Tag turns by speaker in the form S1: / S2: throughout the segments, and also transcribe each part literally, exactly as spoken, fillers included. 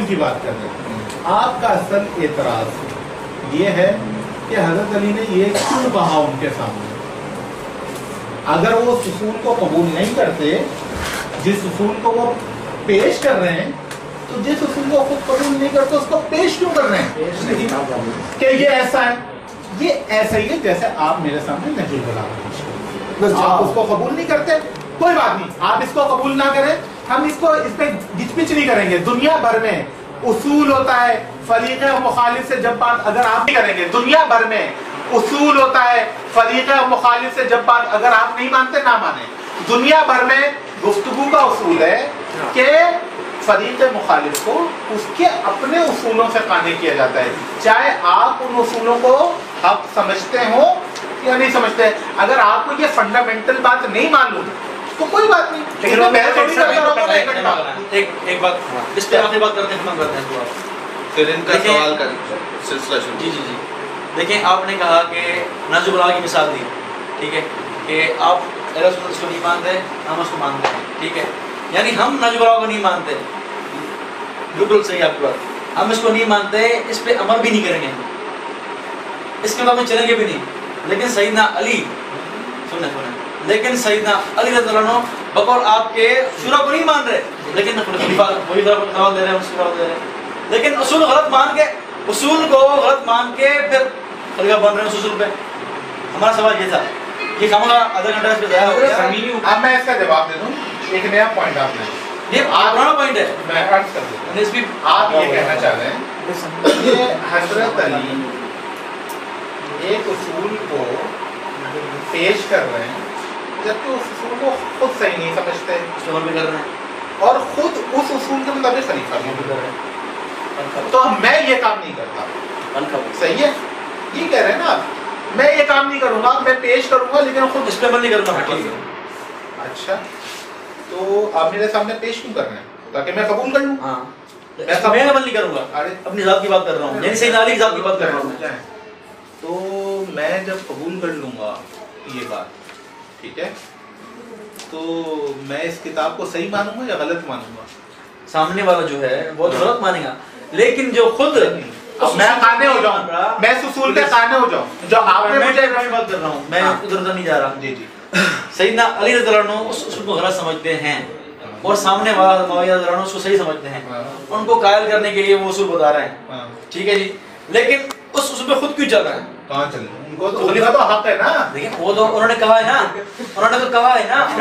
S1: کی بات کر رہے ہیں. آپ کا اصل اعتراض یہ ہے کہ حضرت علی نے یہ کیوں کہا ان کے سامنے؟ اگر وہ اس اصول کو قبول نہیں کرتے جس اصول کو وہ پیش کر رہے ہیں، تو جس اصول کو خود قبول نہیں کرتے اس کو پیش کیوں کر رہے ہیں کہ یہ ایسا ہے؟ یہ ایسا ہی ہے جیسے آپ میرے سامنے نہج البلاغہ پیش کریں. آپ اس کو قبول نہیں کرتے، کوئی بات نہیں، آپ اس کو قبول نہ کریں، ہم اس کو اس پہ گچ پچ نہیں کریں گے. دنیا بھر میں اصول ہوتا ہے فریق مخالف سے جب بات اگر آپ نہیں کریں گے، دنیا بھر میں اصول ہوتا ہے فریق مخالف سے جب بات اگر آپ نہیں مانتے نہ مانیں. دنیا بھر میں گفتگو کا اصول ہے کہ فریق مخالف کو اس کے اپنے اصولوں سے قانع کیا جاتا ہے، چاہے آپ ان اصولوں کو حق سمجھتے ہوں یا نہیں سمجھتے. اگر آپ کو یہ فنڈامنٹل بات نہیں معلوم تو کوئی بات نہیں.
S2: ایک بات اس پہ آخری بات کرتے ہیں، کرتے ہیں
S3: پھر ان کا سوال کا سلسلہ شروع.
S2: جی جی جی دیکھیں، آپ نے کہا کہ نہج البلاغہ کی مثال دی، ٹھیک ہے، کہ آپ اہل سنت اس کو نہیں مانتے، ہم اس کو مانتے ہیں، ٹھیک ہے. یعنی ہم نہج البلاغہ کو نہیں مانتے، بالکل صحیح آپ کی بات، ہم اس کو نہیں مانتے، اس پہ عمل بھی نہیں کریں گے، اس کے مطابق چلیں گے بھی نہیں. لیکن سیدنا علی سنیں سنیں لیکن سیدنا علی رضی اللہ عنہ بقول آپ کے شورا کو نہیں مان رہے، لیکن خلیفہ وہی سوال دے رہے ہیں، اس کو دے رہے ہیں، لیکن اصول غلط مان کے اصول کو غلط مان کے پھر خلیفہ بن رہے ہیں اس اصول پہ. ہمارا سوال یہ تھا، یہ کام آدھا گھنٹہ اس پہ ضائع ہو گیا.
S1: اب میں اس کا جواب دے دوں. ایک نیا پوائنٹ آپ نے،
S2: یہ پرانا پوائنٹ ہے،
S1: میں عرض کر دوں. آپ یہ کہنا چاہ رہے ہیں کہ حضرت علی ایک اصول کو پیش کر رہے ہیں جبکہ اس اصول کو خود صحیح نہیں سمجھتے
S2: استعمال بھی کر رہے ہیں
S1: اور خود اس اصول کے مطابق خلیفہ بھی کر رہے ہیں. تو میں یہ کام نہیں کرتا، صحیح ہے، یہ کہہ رہے ہیں نا آپ، میں یہ کام نہیں کروں گا، میں پیش کروں گا لیکن خود
S2: اس پہ عمل نہیں کروں گا.
S1: اچھا، تو آپ میرے سامنے پیش کیوں کر رہے ہیں؟ تاکہ میں قبول کر لوں.
S2: ہاں، میں عمل نہیں کروں گا، اپنی ذات کی بات کر رہا ہوں، یعنی سیدنا علی کی ذات کی بات کر رہا ہوں.
S1: تو میں جب قبول کر لوں گا یہ بات، ٹھیک ہے، تو میں اس کتاب کو صحیح مانوں گا یا غلط مانوں گا؟
S2: سامنے والا جو ہے وہ غلط مانے گا، لیکن جو خود
S1: اب میں قانع ہو جاؤں، میں اس اصول پہ قانع ہو جاؤں جو آپ نے مجھے
S2: بات کر رہا ہوں، میں ادھر ادھر نہیں جا رہا.
S1: جی جی
S2: سیدنا علی رضی اللہ عنہ اس اصول کو غلط سمجھتے ہیں اور سامنے والا معاویہ رضی اللہ عنہ اس کو صحیح سمجھتے ہیں، ان کو قائل کرنے کے لیے وہ اصول بتا رہے ہیں، ٹھیک ہے جی. لیکن اس اصول پہ خود کیوں چل رہا ہے؟
S1: کہاں چل رہا ہے؟ ان کو تو خلیفہ تو حق ہے نا.
S2: دیکھیں وہ تو انہوں نے کہا ہے نا، انہوں نے تو کہا ہے نا،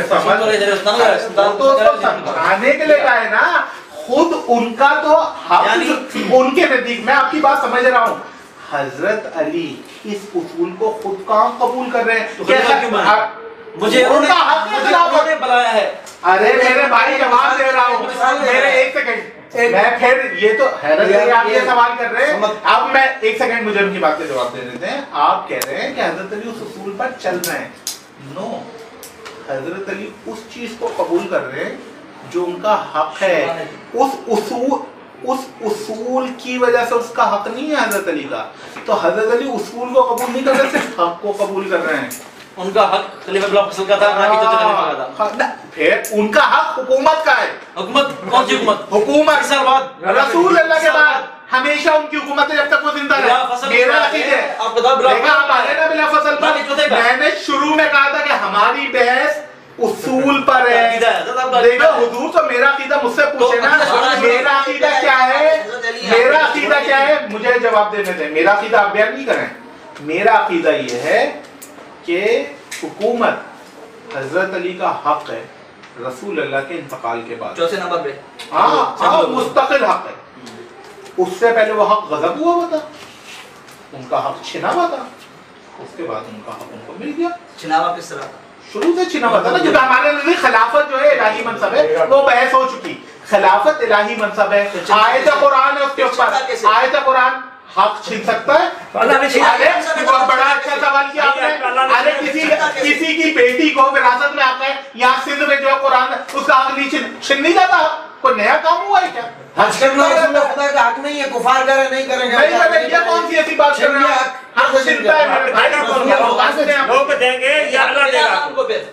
S1: سمجھانے کے لیے کہا ہے نا، خود ان کا تو حق ان کے نزدیک. میں آپ کی بات سمجھ رہا ہوں، حضرت علی اس اصول کو خود کہاں قبول کر رہے ہیں؟
S2: مجھے ان کا حق نے بلایا ہے.
S1: ارے میرے بھائی جواب دے رہا ہوں، میرے ایک سیکنڈ، میں پھر یہ تو حیرت ہے آپ یہ سوال کر رہے ہیں. اب میں ایک سیکنڈ مجھے ان کی بات کا جواب دے دیتے ہیں. آپ کہہ رہے ہیں کہ حضرت علی اس اصول پر چل رہے ہیں. نو، حضرت علی اس چیز کو قبول کر رہے ہیں جو ان کا حق ہے. اس اصول اس اصول کی وجہ سے اس کا حق نہیں ہے حضرت علی کا. تو حضرت علی اصول کو قبول نہیں کر رہے، صرف حق کو قبول کر رہے ہیں.
S2: ان کا حق خلیفہ بلا فصل کا تھا، نہ کہ چچا خلیفہ کا تھا.
S1: پھر ان کا حق حکومت کا ہے.
S2: حکومت کون سی حکومت؟
S1: حکومت
S2: سال بعد
S1: رسول اللہ کے بعد ہمیشہ ان کی حکومت ہے جب تک وہ زندہ رہے. میرا عقیدہ ہے.
S2: آپ بتا بلا
S1: آپ آ گئے نا بلا فصل پر. میں نے شروع میں کہا تھا کہ ہماری بحث اصول پر ہے. دیکھو حضور تو میرا عقیدہ مجھ سے پوچھے نا، میرا عقیدہ کیا ہے، میرا عقیدہ کیا ہے، مجھے جواب دینے دیں. میرا عقیدہ آپ بیان نہیں کریں. میرا عقیدہ یہ ہے کہ حکومت حضرت علی کا حق ہے رسول اللہ کے انتقال کے بعد.
S2: چوتھے نمبر پہ
S1: ہاں ہاں مستقل حق ہے. اس سے پہلے وہ حق غضب ہوا ہوا تھا، ان کا حق چھنا ہوا تھا، اس کے بعد ان کا حق ان کو مل گیا.
S2: چھنا ہوا کس طرح تھا؟
S1: شروع سے چھنا ہوا تھا نا، کیونکہ ہمارے نزدیک خلافت جو ہے الہی منصب ہے، وہ بحث ہو چکی. خلافت الہی منصب ہے، آیت قرآن ہے اس کے اوپر. آیت قرآن حق چھین سکتا ہے؟ بڑا اچھا سوال کیا آپ نے. ارے کسی کسی کی بیٹی کو وراثت میں آتا ہے، یہاں سندھ میں جو ہے قرآن اس کا حق نہیں چھن نہیں جاتا. کوئی نیا کام ہوا ہے کیا؟
S4: حج کرنا رسول اللہ خدا کا حق نہیں ہے، کفار کہہ رہے نہیں کریں گے.
S1: نہیں کریں، یہ کون سی ایسی بات کر رہے ہیں؟ حق چھنتا ہے میرے بھائی.
S5: لوگ دیں گے یا اللہ دے گا؟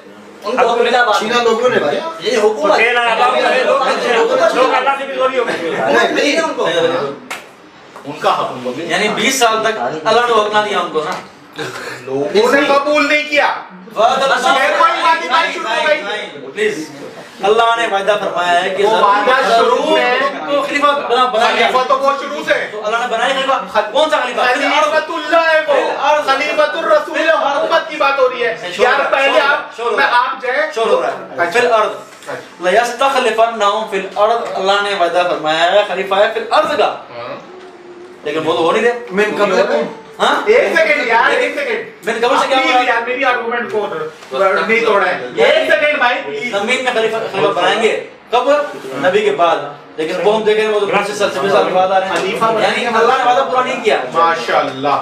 S2: ان کو حکم ملا بعد
S4: چھینا لوگوں نے بھائی
S2: یہ حکومت
S5: کھیلا اللہ نے لوگ لوگ اللہ سے بھی چوری ہو گئے
S2: حکومت ملی نا ان کو
S1: ان کا حکم ہو گیا
S2: یعنی بیس سال تک اللہ نے حکم نہ دیا ان کو نا
S1: لوگوں نے قبول نہیں کیا
S2: پلیز اللہ نے وعدہ فرمایا ہے کہ
S1: وہ وعدہ شروع ہے
S2: کو خلیفہ بنا بنا دیا
S1: خلیفہ تو وہ شروع سے
S2: تو اللہ نے بنایا خلیفہ کون سا خلیفہ
S1: خلیفۃ اللہ ہے وہ خلیفۃ الرسول حکومت کی بات ہو رہی ہے یار پہلے آپ میں آپ جائے
S2: شور ہو رہا ہے فی الارض لیستخلفنہم فی الارض اللہ نے وعدہ فرمایا ہے خلیفہ ہے فی الارض کا لیکن وہ تو ہو نہیں رہے
S4: من قبلکم
S2: ہاں
S1: ایک سیکنڈ یار ایک سیکنڈ
S2: میں نے قبل سے کیا بولا
S1: یار میری آرگومنٹ کو نہیں توڑا ہے ایک سیکنڈ بھائی پلیز
S2: زمین میں خلیفہ خلیفہ بنائیں گے کب نبی کے بعد لیکن وہ ہم دیکھیں وہ تو پانچ سال سے سال کے بعد آ رہے ہیں
S1: خلیفہ
S2: یعنی اللہ نے وعدہ پورا نہیں کیا
S1: ماشاءاللہ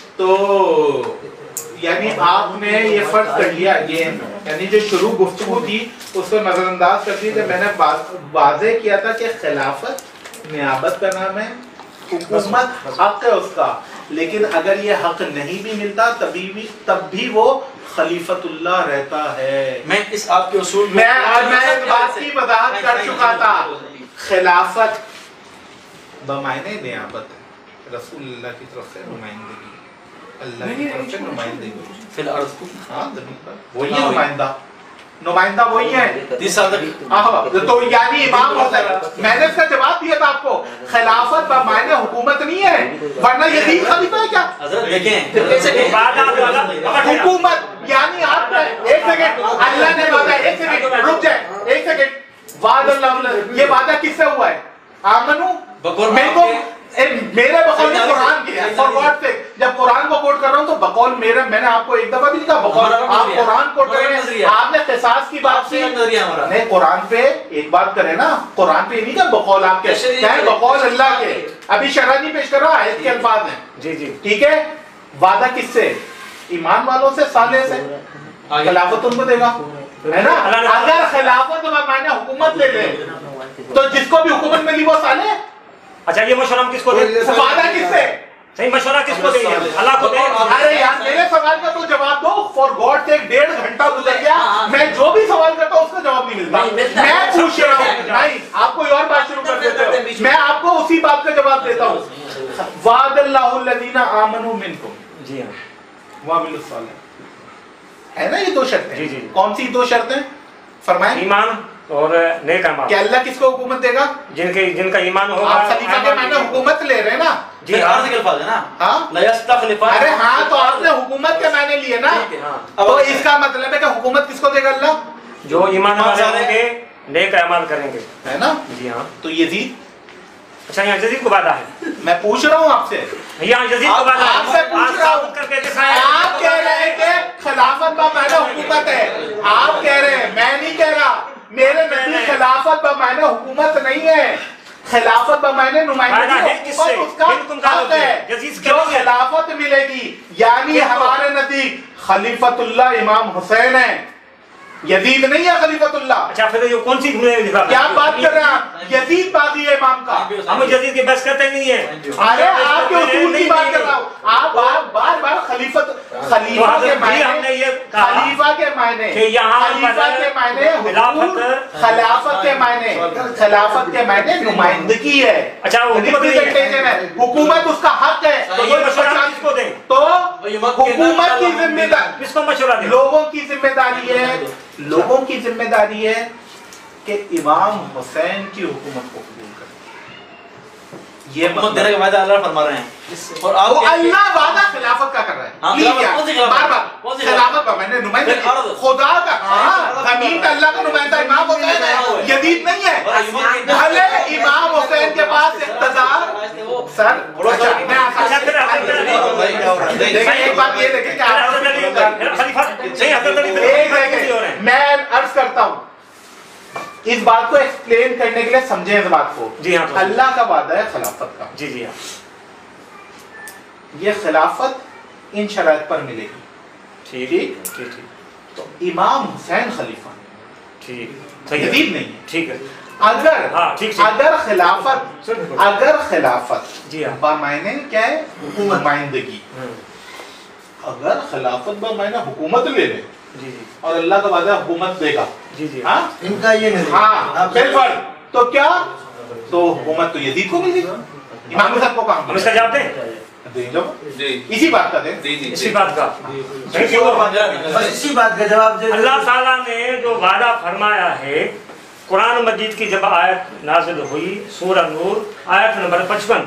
S1: تو یعنی آپ نے یہ فرض کر لیا یہ یعنی جو شروع گفتگو تھی اس کو نظر انداز کر دی کہ میں نے واضح کیا تھا کہ خلافت نیابت کا نام ہے حکومت حق ہے اس کا لیکن اگر یہ حق نہیں بھی ملتا تبھی بھی تب بھی وہ خلیفۃ اللہ رہتا ہے
S2: میں اس آپ کے اصول
S1: میں میں اس بات کی وضاحت کر چکا تھا خلافت بمعنی نیابت ہے رسول اللہ کی طرف سے نمائندگی اللہ کی طرف سے نمائندگی
S2: فی الارض
S1: ہاں زمین پر وہی ہے نمائندہ نمائندہ وہی ہے
S2: تیس سال تک
S1: تو یعنی امام حسین میں نے اس کا جواب دیا تھا آپ کو خلافت بمعنی حکومت نہیں ہے ورنہ یزید خلیفہ ہے کیا
S2: حضرت دیکھیں
S1: حکومت یعنی آپ نے ایک سیکنڈ اللہ نے وعدہ ایک سیکنڈ رک جائے ایک سیکنڈ وعد اللہ یہ وعدہ کس سے ہوا ہے آمنو میرے کو میرے بقول نے قرآن کی ہے فار واٹ سے جب قرآن کو کوٹ کر رہا ہوں تو بقول میرا میں نے آپ کو ایک دفعہ بھی لکھا بقول آپ قرآن کوٹ کر رہے ہیں آپ نے قصاص کی بات کی نہیں قرآن پہ ایک بات کرے نا قرآن پہ نہیں کہ بقول آپ کے کہیں بقول اللہ کے ابھی شرح نہیں پیش کر رہا آیت کے الفاظ ہیں
S5: جی جی
S1: ٹھیک ہے وعدہ کس سے ایمان والوں سے صالح سے خلافت ان کو دے گا ہے نا اگر خلافت معنی حکومت لے لے تو جس کو بھی حکومت ملی وہ صالح
S5: اچھا یہ مشورہ ہم کس کو دیں
S1: وعدہ کس سے
S5: صحیح مشورہ کس کو دیں گے اللہ کو دیں
S1: ارے یار میرے سوال کا تو جواب دو فار گاڈ سے ڈیڑھ گھنٹہ گزر گیا میں جو بھی سوال کرتا ہوں اس کا جواب نہیں ملتا میں پوچھ رہا ہوں نہیں آپ کوئی اور بات شروع کر دیتے ہو میں آپ کو اسی بات کا جواب دیتا ہوں وعد اللہ الذین آمنوا منکم
S5: جی ہاں
S1: وعملوا الصالحات ہے نا یہ دو شرطیں
S5: جی جی
S1: کون سی دو شرطیں فرمائیں
S5: ایمان اور نیک اعمال
S1: کہ اللہ کس کو حکومت دے گا
S5: جن کے جن کا ایمان ہوگا
S1: آپ خلیفہ کے معنی حکومت لے رہے ہیں نا
S2: جی عرض کے الفاظ ہے نا
S1: ہاں
S2: لیستخلفن
S1: ارے ہاں تو آپ نے حکومت کے معنی لیے نا تو اس کا مطلب ہے کہ حکومت کس کو دے گا اللہ
S5: جو ایمان والے ہوں گے نیک اعمال کریں گے
S1: ہے نا
S5: جی ہاں
S1: تو یزید
S5: اچھا یہاں یزید کو وعدہ ہے
S1: میں پوچھ رہا ہوں آپ سے
S5: یہاں یزید کو وعدہ ہے
S1: آپ سے پوچھ رہا ہوں
S5: کر کے دکھائیں
S1: آپ کہہ رہے ہیں کہ خلافت بمعنی حکومت ہے آپ کہہ رہے ہیں میں نہیں کہہ رہا میرے نزدیک خلافت بمعنی حکومت نہیں ہے خلافت بمعنی نمائندگی حکومت اس کا حق ہے جو خلافت ملے گی یعنی ہمارے نزدیک خلیفۃ اللہ امام حسین ہے یزید نہیں ہے خلیفۃ اللہ
S5: اچھا پھر یہ کون سی
S1: کیا بات کر رہے ہیں آپ یزید باغی ہے امام کا
S5: ہم یزید کی بحث کرتے نہیں ہیں
S1: ارے آپ کے اصول کی بات کر رہا ہوں آپ بار بار بار خلیفت خلیفہ کے معنی خلیفہ کے معنی خلیفہ کے معنی حکومت خلافت کے معنی خلافت کے معنی نمائندگی ہے
S5: اچھا
S1: حکومت اس کا حق ہے
S5: تو یہ مشورہ کس کو دیں
S1: تو حکومت کی ذمہ داری
S5: کس کو مشورہ دیں
S1: لوگوں کی ذمہ داری ہے لوگوں کی ذمہ داری ہے کہ امام حسین کی حکومت کو قبول کریں یہ
S2: حکومت دینے کا وعدہ اللہ فرما رہے ہیں اور
S1: وہ اللہ وعدہ خلافت کا کر رہا ہے بار بار خلافت میں نے نمائندہ خدا کا زمین کا اللہ کا نمائندہ امام حسین ہے یزید نہیں ہے بھلے امام حسین کے پاس اقتدار سر ایک بات یہ دیکھیں میں عرض کرتا ہوں اس بات کو ایکسپلین کرنے کے لیے سمجھیں اس بات کو
S5: جی ہاں
S1: اللہ کا وعدہ ہے خلافت کا
S5: جی جی ہاں
S1: یہ خلافت ان شرائط پر ملے گی
S5: ٹھیک
S1: ٹھیک
S5: ٹھیک ٹھیک
S1: تو امام حسین خلیفہ
S5: ٹھیک
S1: یزید نہیں ہے
S5: ٹھیک ہے
S1: اگر
S5: ہاں ٹھیک
S1: اگر خلافت اگر خلافت
S5: جی ہاں
S1: بمعنی کیا ہے نمائندگی اگر خلافت بمعنی حکومت لے لے
S5: جی جی
S1: اور اللہ کا وعدہ حکومت دے گا.
S5: جی جی
S1: ہاں
S4: ان کا یہ نہیں.
S1: ہاں بالکل. تو کیا تو حکومت تو یزید کو ملی, امام حسن کو کام
S5: ہم اس کا جواب دیں
S1: دیں جب
S3: جی
S1: اسی بات کا دیں.
S3: جی جی
S5: اسی بات کا.
S4: بس اسی بات کا جواب دے.
S5: اللہ تعالیٰ نے جو وعدہ فرمایا ہے قرآن مجید کی جب آیت نازل ہوئی سورہ نور آیت نمبر پچپن,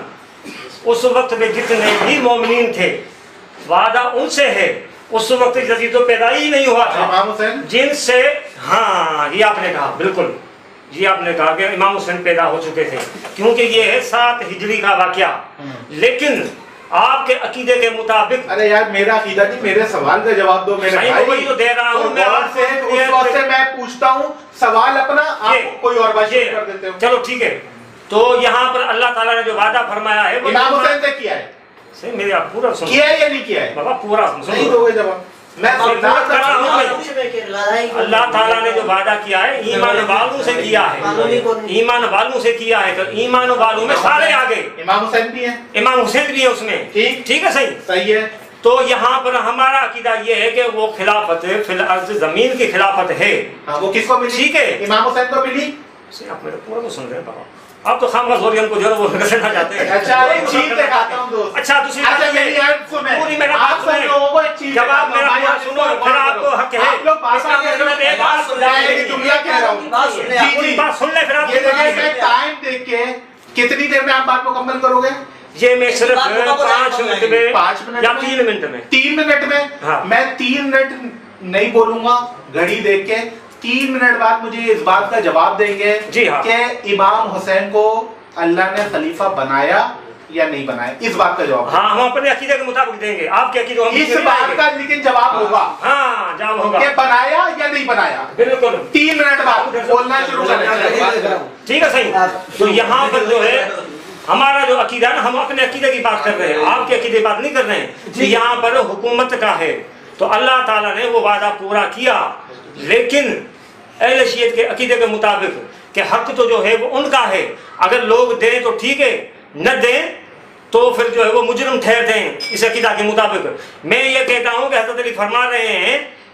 S5: اس وقت میں جتنے بھی مومنین تھے وعدہ ان سے ہے. اس وقت جدید تو پیدا ہی نہیں ہوا تھا
S1: امام حسین
S5: جن سے, ہاں یہ آپ نے کہا بالکل, یہ آپ نے کہا کہ امام حسین پیدا ہو چکے تھے کیونکہ یہ ہے سات ہجری کا واقعہ. لیکن آپ کے عقیدے کے مطابق,
S1: ارے یار میرا عقیدہ نہیں, میرے سوال کا جواب دو میرے
S5: صحیح
S1: بھائی.
S5: وہی تو دے رہا ہوں میں
S1: غور سے اس وقت سے میں پوچھتا ہوں سوال اپنا, آپ کوئی اور بات شروع کر دیتے ہو.
S5: چلو ٹھیک ہے. تو یہاں پر اللہ تعالیٰ نے جو وعدہ فرمایا ہے وہ
S1: امام حسین سے کیا ہے,
S5: صحیح میرے آپ پورا سنو
S1: کیا ہے یا نہیں کیا ہے,
S5: بابا پورا
S1: نہیں
S5: سنو.
S1: دو گے جواب. میں
S5: پورا کر رہا ہوں میں. اللہ تعالیٰ نے جو وعدہ کیا ہے ایمان والوں سے کیا ہے, ایمان والوں سے کیا ہے. تو ایمان والوں میں سارے آگے
S1: امام حسین بھی ہیں,
S5: امام حسین بھی ہے اس میں.
S1: ٹھیک
S5: ٹھیک ہے صحیح.
S1: صحیح ہے.
S5: تو یہاں پر ہمارا عقیدہ یہ ہے کہ وہ خلافت فی الارض زمین کی خلافت ہے.
S1: ہاں وہ کس کو ملی,
S5: ٹھیک ہے.
S1: امام حسین کو ملی.
S5: آپ میرا پورا تو سن رہے ہیں بابا, آپ تو خام خاص ہم کو جو ہے وہ کرنا چاہتے ہیں.
S1: اچھا ایک چیز دکھاتا ہوں دوست.
S5: اچھا دوسری
S1: اچھا
S5: بات
S1: میری
S5: یہ
S1: ایپ سنیں,
S5: پوری میرا
S1: آپ
S5: بات
S1: سن
S5: سنیں.
S1: لوگوں کو ایک چیز
S5: جواب
S1: دکھاتا
S5: میرا
S1: ہوں.
S5: پورا سنو, پھر آپ کو حق ہے.
S1: آپ لوگ بات
S5: اس کا مطلب ہے بات سن
S1: میں
S5: لیں.
S1: ایک جملہ کہہ رہا ہوں. جی
S5: پوری
S1: جی
S5: بات سن لیں پھر آپ
S1: یہ دیکھیں میں ٹائم دیکھ کے کتنی دیر میں آپ بات مکمل کرو گے.
S5: یہ میں صرف پانچ منٹ میں
S1: پانچ منٹ
S5: یا
S1: میں؟
S5: تین منٹ میں
S1: تین منٹ میں
S5: ہاں.
S1: میں تین منٹ نہیں بولوں گا گھڑی دیکھ کے, تین منٹ بعد مجھے اس بات کا جواب دیں گے
S5: جی ہاں.
S1: کہ امام حسین کو اللہ نے خلیفہ بنایا یا نہیں بنایا, اس بات کا جواب.
S5: ہاں ہم اپنے عقیدے کے مطابق دیں گے, آپ کے عقیدے
S1: اس بات کا لیکن جواب ہوگا
S5: ہاں جواب ہوگا
S1: کہ بنایا یا نہیں بنایا.
S5: بالکل
S1: تین منٹ بعد بولنا شروع کریں.
S5: ٹھیک ہے صحیح. تو یہاں پر جو ہے ہمارا جو عقیدہ ہے نا, ہم اپنے عقیدے کی بات کر رہے ہیں, آپ کے عقیدے کی بات نہیں کر رہے ہیں. کہ یہاں پر حکومت کا ہے تو اللہ تعالیٰ نے وہ وعدہ پورا کیا, لیکن اہل شیعت کے عقیدے کے مطابق کہ حق تو جو ہے وہ ان کا ہے, اگر لوگ دیں تو ٹھیک ہے, نہ دیں تو پھر جو ہے وہ مجرم ٹھہرتے ہیں اس عقیدہ کے مطابق. میں یہ کہتا ہوں کہ حضرت علی فرما رہے ہیں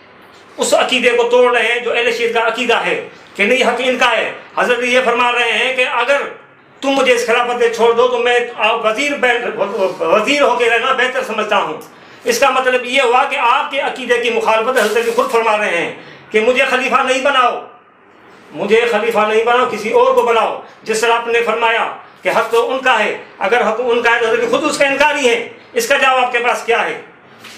S5: اس عقیدے کو توڑ رہے ہیں جو اہل شیعت کا عقیدہ ہے کہ نہیں حق ان کا ہے. حضرت علی یہ فرما رہے ہیں کہ اگر تم مجھے اس خلافت سے چھوڑ دو تو میں وزیر وزیر ہو کے رہنا بہتر سمجھتا ہوں. اس کا مطلب یہ ہوا کہ آپ کے عقیدے کی مخالفت حضرت علی خود فرما رہے ہیں کہ مجھے خلیفہ نہیں بناؤ, مجھے خلیفہ نہیں بناؤ, کسی اور کو بناؤ. جس طرح آپ نے فرمایا کہ حق تو ان کا ہے, اگر حق ان کا ہے تو حضرت خود اس کا انکاری ہے. اس کا جواب آپ کے پاس کیا ہے؟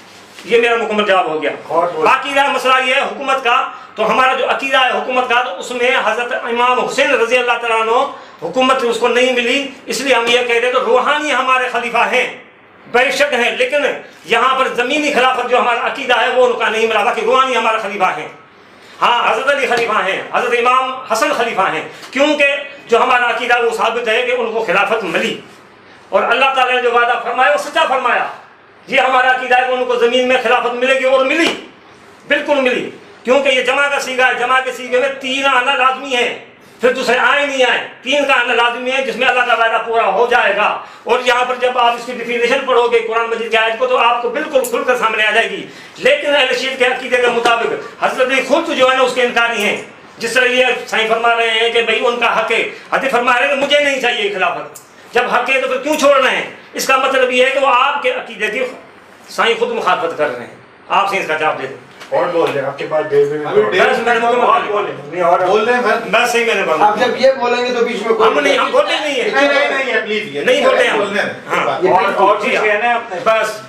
S5: یہ میرا مکمل جواب ہو گیا. باقی رہا مسئلہ یہ ہے حکومت کا, تو ہمارا جو عقیدہ ہے حکومت کا, تو اس میں حضرت امام حسین رضی اللہ تعالیٰ عنہ حکومت اس کو نہیں ملی, اس لیے ہم یہ کہتے ہیں کہ روحانی ہمارے خلیفہ ہیں, بے شک ہیں, لیکن یہاں پر زمینی خلافت جو ہمارا عقیدہ ہے وہ ان کا نہیں ملا, باقی روحانی ہمارا خلیفہ ہیں. ہاں حضرت علی خلیفہ ہیں, حضرت امام حسن خلیفہ ہیں, کیونکہ جو ہمارا عقیدہ وہ ثابت ہے کہ ان کو خلافت ملی, اور اللہ تعالیٰ نے جو وعدہ فرمایا وہ سچا فرمایا. یہ ہمارا عقیدہ ہے کہ ان کو زمین میں خلافت ملے گی, اور ملی, بالکل ملی, کیونکہ یہ جمع کا سیگا ہے. جمع کے سیگے میں تین آنا لازمی ہے, پھر دوسرے آئے نہیں آئے, تین کا آنا لازمی ہے جس میں اللہ کا وعدہ پورا ہو جائے گا. اور یہاں پر جب آپ اس کی ڈیفینیشن پڑھو گے قرآن مجید کی آیت کو تو آپ کو بالکل کھل کر سامنے آ جائے گی. لیکن اہل شیعت کے عقیدے کے مطابق حضرت علی خود جو ہے نا اس کے انکاری ہیں. جس طرح یہ سائیں فرما رہے ہیں کہ بھئی ان کا حق ہے, حضرت فرما رہے ہیں کہ مجھے نہیں چاہیے خلافت. جب حق ہے تو پھر کیوں چھوڑ رہے ہیں؟ اس کا مطلب یہ ہے کہ وہ آپ کے عقیدے کی سائیں خود مخالفت کر رہے ہیں. آپ سے اس کا جواب دے دیں.
S6: اور بول دیں, آپ کے پاس ڈیڑھ منٹ
S5: بس میں نے مکمل بول
S6: نہیں اور
S1: بول رہے ہیں
S5: بس صحیح میں نے
S4: آپ
S5: بولا.
S4: جب یہ بولیں گے تو بیچ میں
S5: ہم نہیں, ہم بولتے نہیں ہیں,
S1: نہیں نہیں نہیں پلیز
S5: نہیں بولتے ہم.
S1: بولنے
S5: ہاں
S6: اور اور چیز کہنا ہے آپ نے.
S5: بس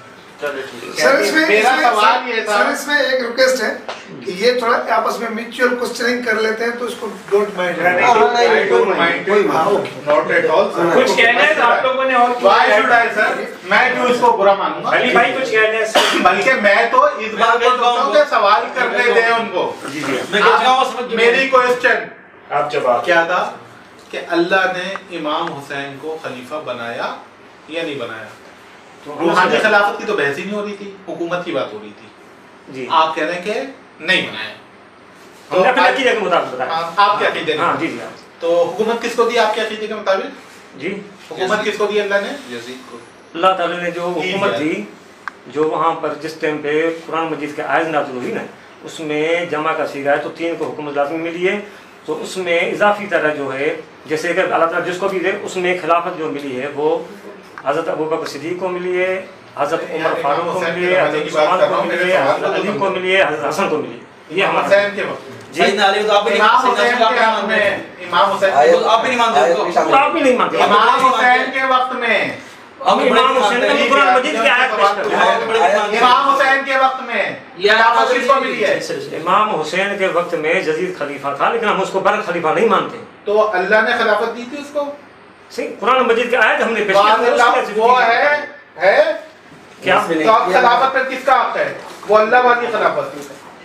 S7: سر اس میں
S1: میرا
S7: اس میں-
S1: سوال یہ تھا-
S7: سر اس میں ایک ریکویسٹ ہے کہ یہ تھوڑا آپس میں میوچل کوسچننگ کر لیتے ہیں تو اس کو ڈونٹ مائنڈ.
S6: نہیں,
S4: ہاں, ہاں, نہیں,
S1: I don't mind it.
S7: ہاں, okay.
S1: Not at all, sir.
S6: کچھ کہنا ہے تو آپ لوگوں نے اور
S1: Why should I, sir? میں کیوں اس کو برا مانوں گا؟
S6: علی بھائی کچھ کہنا ہے.
S1: بلکہ میں تو اس بات کو سوچتا ہوں کہ سوال کرنے دیں ان کو.
S2: میں کہتا ہوں سمجھ
S1: میری کوشچن
S6: آپ جواب
S1: کیا تھا کہ اللہ نے امام حسین کو خلیفہ بنایا یا نہیں بنایا؟ روحانی خلافت کی تو بحث ہی نہیں ہو رہی تھی, حکومت کی بات ہو رہی تھی.
S5: جی
S1: آپ کہہ رہے ہیں کہ نہیں بنایا.
S5: ہم نے اپنے عقیدے کے مطابق بتایا.
S1: آپ کے عقیدے
S5: ہاں
S1: میں
S5: جی جی
S1: تو حکومت کس کو دی آپ کے عقیدے کے مطابق؟
S5: جی
S1: حکومت کس کو دی اللہ نے؟
S3: یزید کو.
S5: اللہ تعالیٰ نے جو حکومت دی, جو وہاں پر جس ٹائم پہ قرآن مجید کے آیت نازل ہوئی نا, اس میں جمع کا صیغہ ہے تو تین کو حکومت لازمی ملی ہے، تو اس میں اضافی طرح جو ہے جیسے کہ اللہ تعالیٰ جس کو بھی دے اس میں خلافت جو ملی ہے وہ حضرت ابوبکر صدیق کو ملی ہے، حضرت عمر فاروق کو ملی ہے، حضرت عثمان کو ملی ہے، حضرت علی کو ملی ہے، حضرت حسن کو ملی ہے. یہ ہمارا
S1: حسین کے وقت
S5: جی
S2: سیدنا علی تو آپ بھی نہیں
S1: امام حسین
S2: سیدنا
S1: کے وقت میں امام حسین
S2: آپ بھی نہیں مانتے اس کو؟
S5: تو آپ بھی نہیں مانتے.
S1: امام حسین کے وقت میں
S5: ہم امام حسین کا قرآن مجید کی آیت پیش کرتے ہیں.
S1: امام حسین کے وقت میں خلافت کس کو ملی ہے؟
S5: امام حسین کے وقت میں جدید خلیفہ تھا لیکن ہم اس کو بر خلیفہ نہیں مانتے.
S1: تو اللہ نے خلافت دی تھی اس کو؟
S5: صحیح، قرآن مجید کی آیت ہم نے پیش
S1: بعض
S5: کی
S1: اللہ وہ ہے ہے
S5: کیا
S1: تو اب خلافت پر کس کا حق ہے؟ وہ اللہ والی خلافت.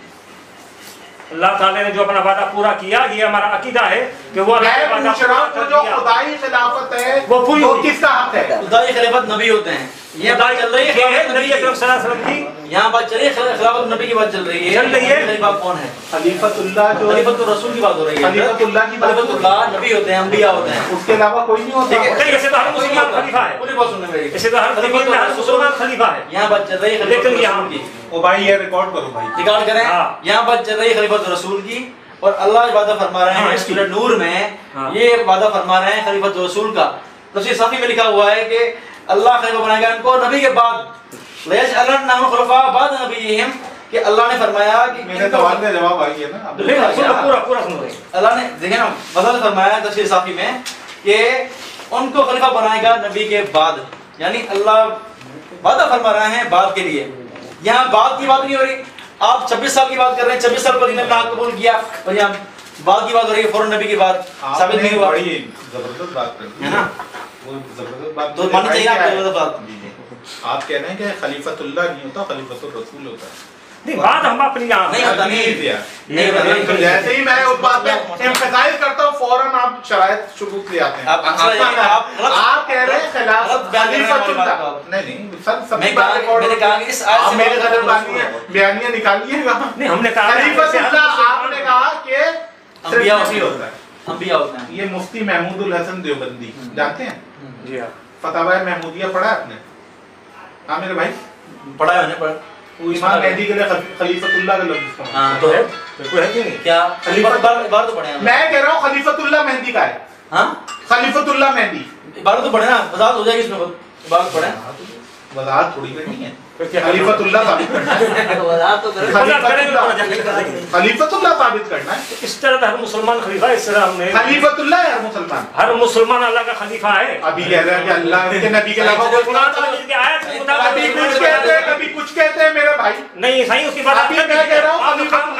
S5: اللہ تعالیٰ نے جو اپنا وعدہ پورا کیا یہ ہمارا عقیدہ ہے کہ وہ اللہ
S1: میں
S5: کا وعدہ
S1: پوچھ رہا
S5: پورا
S1: ہوں
S5: کر
S1: جو
S5: دیا.
S1: خدائی خلافت ہے
S5: وہ پوری
S1: وہ
S5: ہوئی.
S1: کس کا حق ہے؟
S2: خدائی خلافت نبی ہوتے ہیں. یہ بات چل رہی ہے
S5: یہ ہے
S2: خلافت
S5: نبی
S2: نبی
S5: اکرم
S2: کی.
S5: صلی اللہ علیہ وسلم کی
S2: یہاں بات چل رہی ہے خلافت نبی کی بات چل رہی ہے.
S5: چل رہی ہے.
S2: خلیفہ کون ہے؟
S1: خلیفت اللہ جو
S2: خلیفۃ الرسول کی بات ہو رہی ہے.
S1: خلیفۃ اللہ کی بات
S2: خلیفۃ اللہ نبی ہوتے ہیں، انبیاء ہوتے ہیں.
S1: اس کے علاوہ کوئی نہیں ہوتا.
S2: ٹھیک ہے.
S5: نہیں، ایسے تو ہر مسلمان خلیفہ ہے.
S2: پوری بات سننے میری.
S5: ایسے تو ہر خلیفہ میں ہر مسلمان خلیفہ ہے.
S2: یہاں بات چل رہی ہے خلیفۃ
S5: لیکن یہاں
S2: الرسول کی.
S1: او بھائی یہ ریکارڈ کرو بھائی.
S2: ریکارڈ کریں.
S5: ہاں.
S2: یہاں بات چل رہی ہے خلیفۃ الرسول کی اور اللہ وعدہ فرما رہے
S5: ہاں،
S2: ہیں
S5: اس کی.
S2: سورہ نور میں
S5: ہاں.
S2: یہ وعدہ فرما رہے ہیں خلیفۃ الرسول کا. تفسیر صافی میں لکھا ہوا ہے کہ اللہ خلیفہ بنائے گا ان کو نبی کے بعد. لَيَجْعَلَنَّهُمْ خُلَفَاءَ بَعْدَ نَبِيِّهِمْ کہ اللہ نے فرمایا کہ
S1: میرے سوال کا جواب آئی ہے نا.
S5: پورا پورا پورا سن رہے ہیں.
S2: اللہ نے دیکھیں نا بدل فرمایا تفسیر صافی میں کہ ان کو خلیفہ بنائے گا نبی کے بعد، یعنی اللہ وعدہ فرما رہے ہیں بعد کے لیے. یہاں بعد کی بات نہیں ہو رہی. آپ چھبیس سال کی بات کر رہے ہیں، چھبیس سال پر انہوں نے قبول کیا اور یہاں بعد کی بات ہو رہی ہے فوراً نبی کی بات ثابت نہیں ہوا.
S1: بڑی زبردست بات کر
S2: ہے نا؟
S1: وہ زبردست بات
S2: تو ماننا چاہیے آپ کو بات.
S1: آپ کہہ رہے ہیں کہ خلیفۃ اللہ نہیں ہوتا، خلیفۃ الرسول ہوتا ہے.
S5: نہیں، بات ہم اپنی یہاں
S2: نہیں ہوتا.
S1: نہیں دیا.
S2: نہیں ہوتا.
S1: جیسے ہی میں اس بات پہ ایمفسائز کرتا ہوں فوراً آپ شرائط شروط لے آتے ہیں.
S2: آپ
S1: آپ کہہ رہے ہیں خلافت خلیفۃ اللہ. نہیں نہیں سر سب
S2: میں نے کہا کہ اس آیت
S1: آپ
S2: سے
S1: میرے غلط بیانیاں نکالیے گا.
S5: نہیں، ہم نے کہا
S1: خلیفۃ اللہ آپ نے کہا کہ
S2: انبیاء
S1: صرف ہوتا ہے.
S2: انبیاء ہوتے ہیں.
S1: یہ مفتی محمود الحسن دیوبندی جانتے ہیں؟
S5: جی ہاں.
S1: فتاوی محمودیہ پڑھا ہے آپ نے؟ ہاں میرے بھائی
S2: پڑھا ہے میں نے پڑھا.
S1: وہ امام مہدی کے لیے خلیفۃ اللہ کا لفظ استعمال.
S2: ہاں
S5: تو ہے بالکل ہے کہ نہیں.
S2: کیا خلیفۃ بار تو پڑھے ہیں.
S1: میں کہہ رہا ہوں خلیفۃ اللہ مہدی کا ہے.
S2: ہاں
S1: خلیفۃ اللہ مہدی
S2: بار تو پڑھے نا، وضاحت ہو جائے گی اس میں. بار پڑھے
S1: وضاحت تھوڑی کرنی ہے.
S5: پھر کیا
S1: خلیفۃ اللہ ثابت کرنا ہے.
S2: وضاحت تو کرے.
S1: خلیفۃ اللہ خلیفۃ اللہ ثابت کرنا ہے.
S5: اس طرح ہر مسلمان خلیفہ ہے. اس طرح ہم نے
S1: خلیفۃ اللہ ہے ہر مسلمان.
S5: ہر مسلمان اللہ کا خلیفہ ہے.
S1: ابھی کہہ رہے ہیں کہ اللہ کے نبی کے علاوہ کوئی
S5: قرآن
S1: نہیں.
S5: مجید کی آیت کے مطابق
S1: کبھی کچھ کہتے ہیں کبھی کچھ کہتے ہیں میرے بھائی.
S5: نہیں صحیح اس کی بات
S1: ابھی میں کہہ رہا ہوں خلیفۃ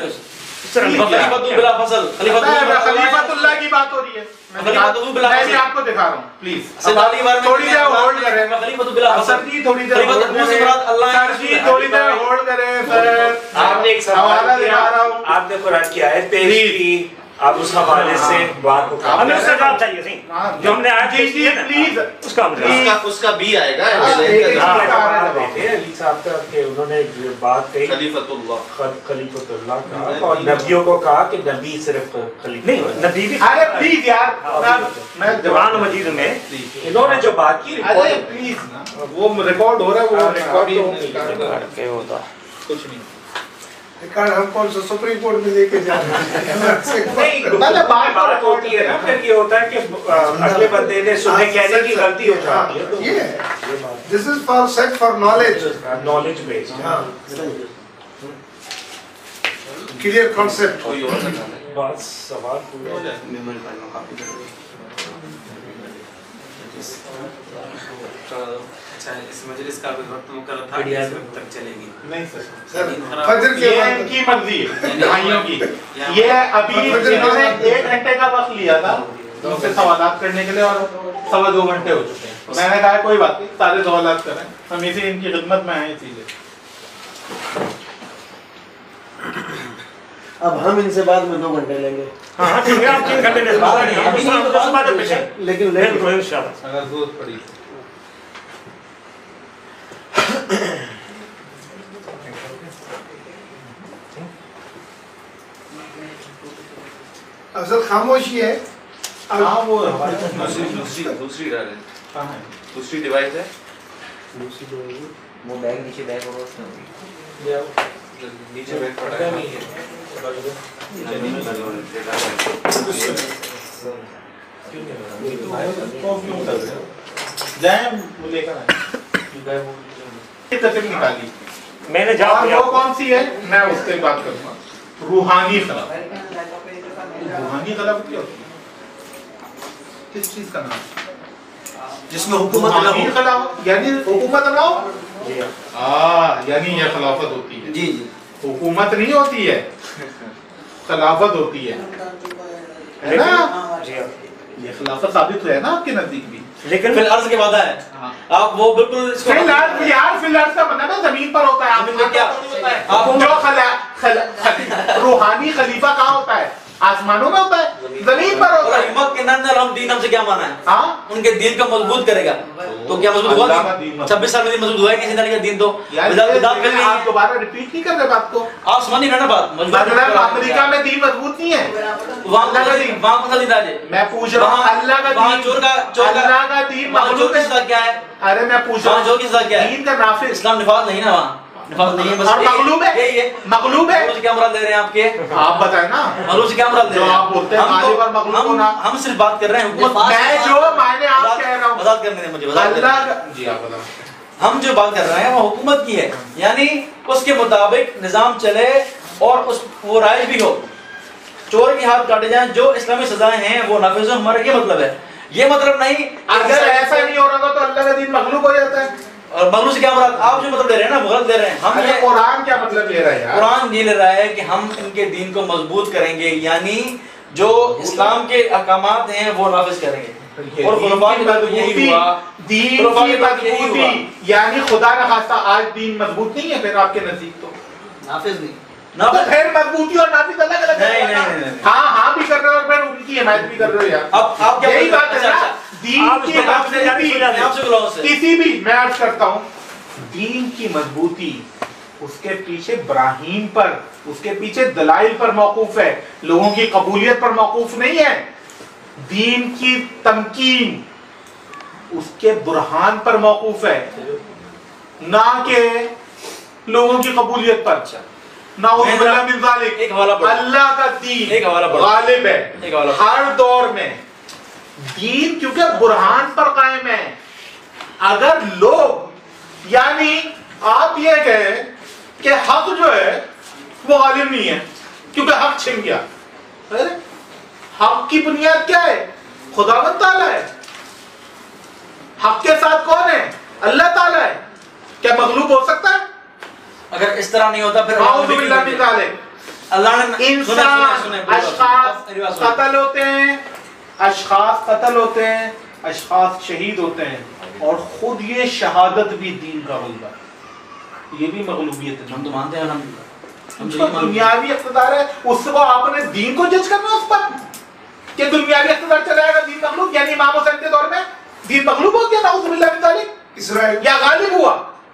S2: خلیفۃ بلا فضل.
S1: خلیفۃ اللہ کی بات ہو رہی ہے. میں بھی آپ کو دکھا رہا ہوں پلیز. تھوڑی دیر ہولڈ کریں.
S2: خلیفۃ بلا
S1: سر
S2: فضل.
S1: جی تھوڑی دیر
S2: خلیفۃ
S1: ہولڈ
S2: منہ سے مراد اللہ
S1: کریں.
S2: ہے.
S1: سر جی تھوڑی دیر ہولڈ کریں سر.
S6: آپ نے ایک
S1: حوالہ
S6: سوال
S1: دکھا رہا ہوں.
S6: کیا، آپ نے قرآن کی آیت پیش کی، آپ اس حوالے سے بات کو
S5: ہمیں اس کا جواب چاہیے صحیح. جو ہم نے آیت
S1: جی
S5: پیش کی
S1: جی
S5: ہے نا
S1: پلیز.
S5: اس کا ہم
S3: اس
S5: جواب.
S3: کا اس کا بھی آئے گا.
S6: علی صاحب کا کہ انہوں نے بات کہی
S3: خلیفۃ اللہ
S6: خلیفۃ اللہ کا اور نبیوں کو کہا کہ نبی صرف خلیفہ
S5: نہیں نبی بھی
S1: ارے پلیز یار میں
S5: قرآن مجید میں
S6: انہوں نے جو بات کی
S1: ارے پلیز نا وہ ریکارڈ ہو رہا ہے. وہ ریکارڈ
S5: ہوتا
S1: کچھ نہیں.
S7: ریکارڈ ہم کون سا سپریم کورٹ میں لے کے جا رہے ہیں.
S1: مطلب
S6: بات ہوتی ہے نا، پھر یہ ہوتا ہے کہ اگلے بندے نے سننے کہنے کی غلطی ہو جاتی ہے.
S7: یہ this is for sake for knowledge.
S6: Knowledge based
S7: clear concept.
S3: کوئی اور نہ جانے.
S6: بات سوال پورا ہو جائے.
S8: اس مجلس کا کوئی وقت مقرر تھا کہ اس وقت تک چلے گی؟
S1: نہیں سر.
S7: سر فجر کے
S1: یہ
S7: بعد
S1: ان کی مرضی ہے بھائیوں کی. یہ ابھی انہوں نے ایک گھنٹے کا وقت لیا تھا ان سے سوالات کرنے کے لیے اور سوا دو گھنٹے ہو چکے ہیں. میں نے کہا کوئی بات نہیں سارے سوالات کریں، ہم اسی ان کی خدمت میں آئے اسی لیے.
S4: اب ہم ان سے بعد میں دو گھنٹے لیں گے
S5: ہاں ہاں ٹھیک ہے. آپ تین گھنٹے لے سکتے.
S7: لیکن
S5: بالکل انشاءاللہ.
S1: اگر ضرورت پڑی
S7: افضل خاموشی ہے.
S1: ہاں وہ
S3: دوسری دوسری دوسری ڈالیں. دوسری ڈیوائس ہے.
S4: وہ بیگ نیچے بیگ ہوگا اس میں
S3: नीचे बैठ पड़ा है
S1: निकाली
S5: मैंने
S1: और
S5: जवाब दिया
S1: वो कौन सी है, मैं उससे बात करूंगा। रूहानी खिलाफत। रूहानी खिलाफत क्या होती है? किस चीज का नाम?
S2: जिसमें हुकूमत ना
S1: रूहानी
S2: हो।
S1: खिलाफत यानी हुकूमत ना हो। हाँ, यानी ये खिलाफत होती है।
S2: जी जी
S1: हुकूमत नहीं होती है, खिलाफत होती है, है ना? ये खिलाफत साबित हुआ है ना आपके नजदीक भी।
S5: लेकिन
S2: फिल अर्ज के वादा है।
S1: हाँ।
S2: आप वो बिल्कुल इसको
S1: फिल अर्ज यार, फिल अर्ज का मतलब है जमीन पर होता है।
S2: जमीन में क्या?
S1: आप जो खला, खला, खला, रूहानी खलीफा कहाँ होता है? आसमानों में होता है, जमीन पर होता है।
S2: हिम्मत के नाम हम दीन हमसे क्या माना है?
S1: हाँ,
S2: उनके दीन को मजबूत करेगा। तो क्या मजबूत
S1: अल्लाह का दीन
S2: हुआ?
S1: मजबूत।
S2: छब्बीस साल में मजबूत हुआ है किसी तरह का दीन? तो
S1: यार
S2: विदाउट
S1: ये
S2: विदाउट
S1: देखिए,
S2: करनी
S1: आप
S2: है।
S1: दोबारा रिपीट नहीं कर रहे बात को।
S2: आप समझ नहीं रहे ना बात।
S1: मतलब अमेरिका में दीन मजबूत नहीं है।
S2: वहाँ
S1: अल्लाह का दीन,
S2: वहाँ कौन सा दीन राज है?
S1: मैं पूछ रहा हूँ,
S2: वहाँ-
S1: अल्लाह का
S2: वहाँ
S1: दीन,
S2: चोर का चोर का
S1: अल्लाह का दीन
S2: वहाँ चोर
S1: मखलूक
S2: की
S1: है।
S2: सजा क्या है?
S1: अरे मैं पूछ रहा
S2: वहाँ चोर की सजा क्या
S1: हूँ,
S2: है?
S1: दीन का नाफिज
S2: इस्लाम निफाज नहीं है ना वहाँ। निफाज नहीं है बस
S1: और
S2: यही-
S1: मखलूब है,
S2: यही है।
S1: मखलूब है।
S2: मखलूब से क्या मुराद ले रहे हैं आपके?
S1: आप बताए ना,
S2: मखलूब से क्या मुराद ले
S1: जो
S2: रहे हैं?
S1: आप बोलते हैं
S2: हम तो-
S1: गालिब और मखलूब
S2: हम-
S1: होना।
S2: हम सिर्फ बात कर रहे हैं हुकूमत।
S1: मैं जो मायने आप
S2: वज़ाहत-
S1: कह रहा हूँ,
S2: वज़ाहत करने दें मुझे, वज़ाहत करने
S1: अल्लाह
S2: दें।
S1: का, जी आप बताओ।
S2: हम जो बात कर रहे हैं वो हुकूमत की है, यानी उसके मुताबिक निजाम चले और उस वो राइज भी हो। चोर के हाथ काटे जाएं, जो इस्लामी सजाएं हैं वो नाफिज हो, हमारा ये मतलब है। ये मतलब नहीं
S1: अगर ऐसा नहीं हो रहा तो अल्लाह का दीन मखलूक हो जाता है।
S2: और मगलू से क्या मुराद? आप जो मतलब ले रहे हैं ना वो गलत ले रहे हैं। हम
S1: अरे
S2: ये
S1: कुरान क्या मतलब ले रहा है यार?
S2: कुरान ये ले रहा है कि हम इनके दीन को मजबूत करेंगे, यानी जो इस्लाम के अहकामात हैं वो नाफिज करेंगे। और खुलफा के बाद यही हुआ,
S1: दीन
S2: खुलफा
S1: की
S2: के बाद यही हुआ।
S1: मजबूती, यानी खुदा न खास्ता आज दीन मजबूत नहीं है फिर आपके नजदीक तो
S2: नाफिज नहीं
S1: तो
S2: नाफिज
S1: फिर मजबूती और नाफिज अलग अलग
S2: नहीं,
S1: है।
S2: नहीं, नहीं, नहीं।
S1: हाँ हाँ भी कर रहे हो और फिर उनकी हिमायत भी कर रहे हो यार।
S2: अब आप क्या
S1: यही
S2: बोल रहे
S1: बात
S2: हैं?
S1: है ना,
S2: अच्छा, अच्छा।
S1: दीन
S5: आप
S1: की
S5: इसको आपसे जाने
S1: मजबूती,
S5: से जाने।
S2: मैं आपसे बुलाऊं से
S1: किसी भी, मैं अर्ज करता हूँ, दीन की मजबूती उसके पीछे इब्राहीम पर, उसके पीछे दलाइल पर मौकूफ है, लोगों की कबूलियत पर मौकूफ नहीं है। दीन की तमकीन उसके बुरहान पर मौकूफ है, ना के लोगों की कबूलियत पर। नाउज़ुबिल्लाह मिन ज़ालिक।
S2: एक हवाला पढ़ो।
S1: अल्लाह का दीन
S2: एक हवाला पढ़ो।
S1: गालिब है
S2: एक हवाला पढ़ो।
S1: हर दौर में। दीन क्योंकि बुरहान पर कायम है। अगर लोग, यानी आप ये कहें कि हक जो है वो गालिब नहीं है क्योंकि हक छिन गया, अरे हक की बुनियाद क्या है? खुदावंद ताला है। हक के साथ कौन है? अल्लाह ताला है। क्या मगलूब हो सकता है?
S2: अगर इस तरह नहीं होता फिर
S1: नाउज़ुबिल्लाह मिन ज़ालिक।
S2: अल्लाह ने
S1: इंसान, अशखास कत्ल होते हैं, अशखास कत्ल होते हैं, अशखास शहीद होते हैं, और खुद ये शहादत भी दीन का गलबा, ये भी मगलूबियत है।
S2: हम तो मानते हैं, हम हम
S1: जो दुनियावी इख्तिदार है उसको आपने दीन को जज करना उस पर कि दुनियावी इख्तिदार चलाएगा दीन मगलूब, यानी इमाम हुसैन के दौर में दीन मगलूब हो गया नाउज़ुबिल्लाह मिन ज़ालिक,
S7: इसराइल
S1: या गालिब हुआ।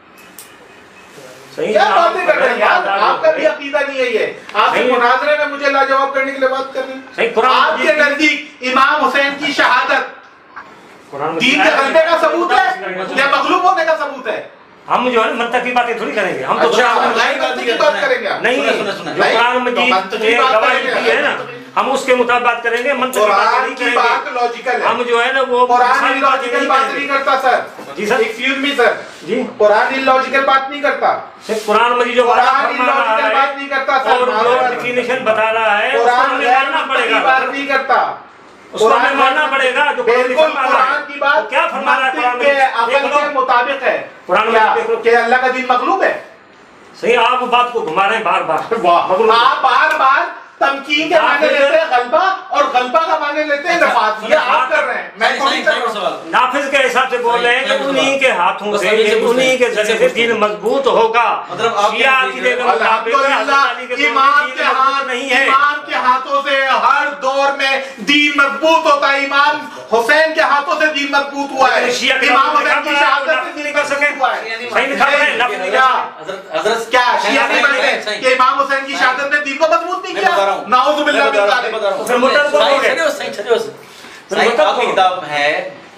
S5: सही
S1: क्या
S5: आप
S1: बातें कर रहे हैं यार?
S5: बात
S1: आपका
S5: कर
S1: भी
S5: रहे हैं।
S1: अकीदा नहीं है ये। आपसे
S5: नहीं।
S1: मुनाजरे में मुझे लाजवाब करने के लिए बात कर रहे
S5: सही,
S1: हैं।
S5: कुरान
S1: आपके
S5: मजीद की-
S1: नजदीक इमाम हुसैन की शहादत
S5: कुरान
S1: दीन के गलबे का सबूत है या मगलूब होने का सबूत है?
S5: हम जो है मंतक की बातें थोड़ी करेंगे, हम तो
S1: अच्छा,
S5: कुरान
S1: हम लाइन मंतक की बात करेंगे आप?
S5: नहीं,
S2: सुने, सुने, सुने।
S5: जो कुरान मजीद
S1: मंतक की
S5: ने
S1: बात
S5: गवाही
S1: करेंगे।
S5: दी है ना, हम उसके मुताबिक बात करेंगे, मंतक की बात
S1: कुरान
S5: नहीं
S1: की बात
S5: करेंगे।
S1: लॉजिकल है।
S5: हम जो है ना वो
S1: कुरान
S5: सारी बातें
S1: इलॉजिकल
S5: नहीं
S1: बात नहीं
S5: करेंगे।
S1: करता सर।
S5: जी सर।
S1: एक्सक्यूज मी सर,
S5: जी
S1: कुरान इलॉजिकल बात नहीं करता।
S5: सिर्फ कुरान मजीद जो वादा
S1: कुरान
S5: फरमा रहा
S1: इलॉजिकल बात नहीं करता
S5: है
S1: सर।
S5: और जो डेफिनेशन बता रहा है उसको
S1: कुरान
S5: हमें
S1: गैर
S5: मानना
S1: मंतकी
S5: पड़ेगा,
S1: बात नहीं करता।
S5: उसको हमें मानना पड़ेगा जो कुरान
S1: बिल्कुल
S5: फरमा रहा है।
S1: कुरान की बात
S5: तो क्या फरमा रहा है कुरान
S1: मंतिक के
S5: मजीद?
S1: अकल
S5: देख लो।
S1: के मुताबिक है।
S5: कुरान
S1: क्या
S5: मजीद देख लो।
S1: कि अल्लाह का दीन मगलूब है?
S5: सही, आप बात को घुमा रहे हैं बार बार।
S1: वाह, आप बार बार तमकीन के माने लेते हैं गलबा और गलबा का माने लेते हैं नफात। ये आप कर रहे हैं, मैं
S2: सही-
S1: तो
S2: सही-
S1: नहीं कर
S2: सही
S1: रहा
S2: सवाल।
S1: हूं।
S5: नाफिज के हिसाब से बोल रहे हैं कि
S2: सही-
S5: उन्हीं के हाथों
S2: बस
S5: से,
S2: अभी से पूछ
S5: उन्हीं
S2: रहे
S5: के
S2: हैं।
S5: जरिए
S2: इनसे
S5: से दीन मजबूत होगा।
S2: मतलब आप
S5: शिया
S2: क्या
S5: अकीदे के
S2: कह
S5: मुताबिक हज़रत अली के
S1: अल्हम्दुलिल्लाह, इमाम
S5: दीन
S1: के
S5: मजबूत
S1: हाथ
S5: नहीं है।
S1: इमाम के हाथों से हर दौर में दीन मजबूत होता है। इमाम हुसैन के हाथों से दीन मजबूत हुआ है।
S5: लेकिन शिया के
S1: इमाम
S5: बारे में
S1: हुसैन की
S5: लिखा पड़ा है,
S1: शहादत
S5: नाफिज
S1: से
S5: नहीं
S1: दीन
S5: कर सके।
S1: मजबूत हुआ है।
S5: सही लिखा पड़ा है, नाफिज नहीं कर
S1: क्या
S2: हजरत हजरत
S1: क्या शिया नहीं
S2: सही-
S1: बनते
S2: सही-
S1: कि इमाम हुसैन की शहादत ने दीन को मजबूत नहीं
S2: मैं
S1: किया?
S2: बता रहा हूं।
S1: नाउज़ुबिल्लाह
S2: मैं बता
S1: मिन
S2: रहा हूं,
S1: ज़ालिक।
S2: मैं बता रहा हूं।
S5: फिर मुतल को
S2: सही-
S5: बोले।
S2: सही- सही- सही- सही-
S5: फिर
S2: सही-
S5: मुतल
S2: आपकी
S5: को-
S2: किताब है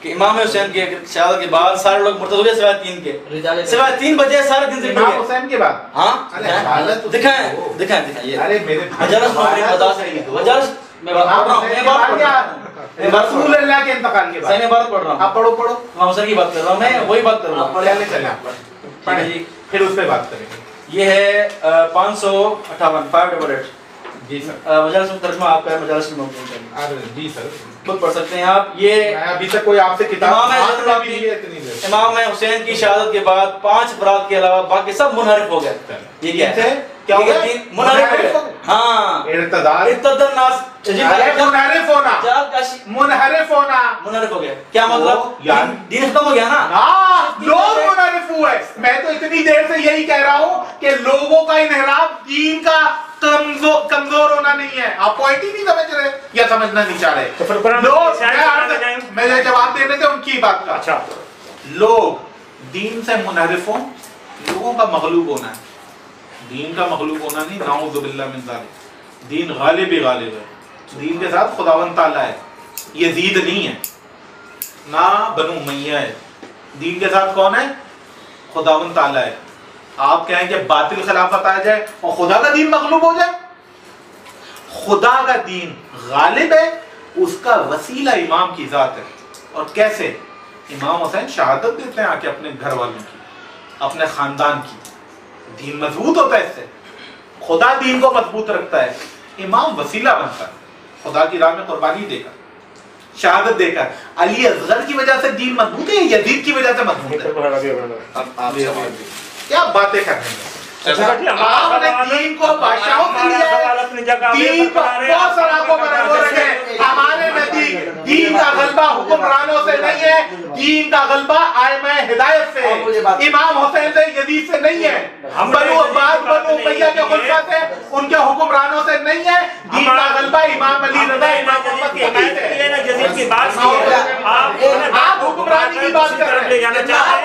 S2: کہ امام حسین کی شہادت کے بعد سارے لوگ مرتد ہو گئے سوائے تین کے، سوائے تین بجے سارے دن سے
S1: امام حسین کے بعد
S2: ہاں
S1: دکھائیں
S2: دکھائیں دکھائیں یہ
S1: ارے میرے
S2: مجالس میں بتا سکتے مجالس میں بات پڑھ رہا ہوں، میں بات پڑھ رہا ہوں،
S1: رسول اللہ کے انتقال کے بعد
S2: صحیح میں بات پڑھ رہا ہوں،
S1: آپ پڑھو پڑھو
S2: امام حسین کی بات کر رہا ہوں، میں وہی بات کر رہا ہوں.
S1: چلے چلے آپ پڑھیں پھر اس پہ بات کریں گے.
S2: یہ ہے پانچ سو اٹھاون فائیو ڈبل ایٹ.
S1: جی سر
S2: مجالس میں ترجمہ آپ کا ہے، مجالس میں موجود ہے،
S1: جی سر
S2: خود پڑھ سکتے ہیں آپ. یہ
S1: ابھی تک کوئی آپ سے کتاب
S2: امام
S1: ہاتھ میں بھی
S2: حسین
S1: نہیں ہے اتنی دیر.
S2: امام حسین کی شہادت کے بعد پانچ افراد کے علاوہ باقی سب منحرف ہو گئے. یہ کیا ہے؟
S1: کیا ہو گیا؟
S2: منحرف ہو گئے. ہاں
S1: ارتداد
S2: ارتد الناس
S1: منحرف ہونا منحرف ہونا
S2: منحرف ہو گیا. کیا مطلب؟
S1: یار
S2: دین ختم ہو گیا نا.
S1: ہاں لوگ منحرف ہوئے. میں تو اتنی دیر سے یہی کہہ رہا ہوں کہ لوگوں کا انحراف دین کا کمزور کمزور ہونا نہیں ہے. آپ پوائنٹ ہی نہیں سمجھ رہے یا سمجھنا نہیں چاہ رہے. لوگ میں جواب دینے تھے ان کی بات کا.
S5: اچھا
S1: لوگ دین سے منحرف ہوں، لوگوں کا مغلوب ہونا ہے. دین کا مغلوب ہونا نہیں، نعوذ باللہ من ذالک. دین غالب ہی غالب ہے. دین کے ساتھ خداوند تعالیٰ ہے، یزید نہیں ہے نہ بنو امیہ ہے. دین کے ساتھ کون ہے؟ خداوند تعالیٰ ہے. آپ کہیں کہ باطل خلافت آ جائے اور خدا کا دین مغلوب ہو جائے؟ خدا کا دین غالب ہے، اس کا وسیلہ امام کی ذات ہے. اور کیسے؟ امام حسین شہادت دیتے ہیں آ کے اپنے گھر والوں کی، اپنے خاندان کی. دین مضبوط ہوتا ہے اس سے. خدا دین کو مضبوط رکھتا ہے، امام وسیلہ بنتا ہے خدا کی راہ میں قربانی دے کر، شہادت دے کر. علی اصغر کی وجہ سے دین مضبوط ہے، یزید کی وجہ سے مضبوط ہے؟ کیا باتیں کر رہے ہیں؟ آپ نے دین کو بادشاہوں کے لیے دین کو بہت سارا کو برابر رکھے. ہمارے نزدیک دین کا غلبہ حکمرانوں سے نہیں ہے، دین کا غلبہ ائمہ ہدایت سے، امام حسین سے، یزید سے نہیں ہے، بنو عباس بنو امیہ کے خلفاء سے، ان کے حکمرانوں سے نہیں ہے. دین کا غلبہ امام علی رضا امام محمد کی حدیث ہے. آپ حکمرانی کی بات کر رہے ہیں.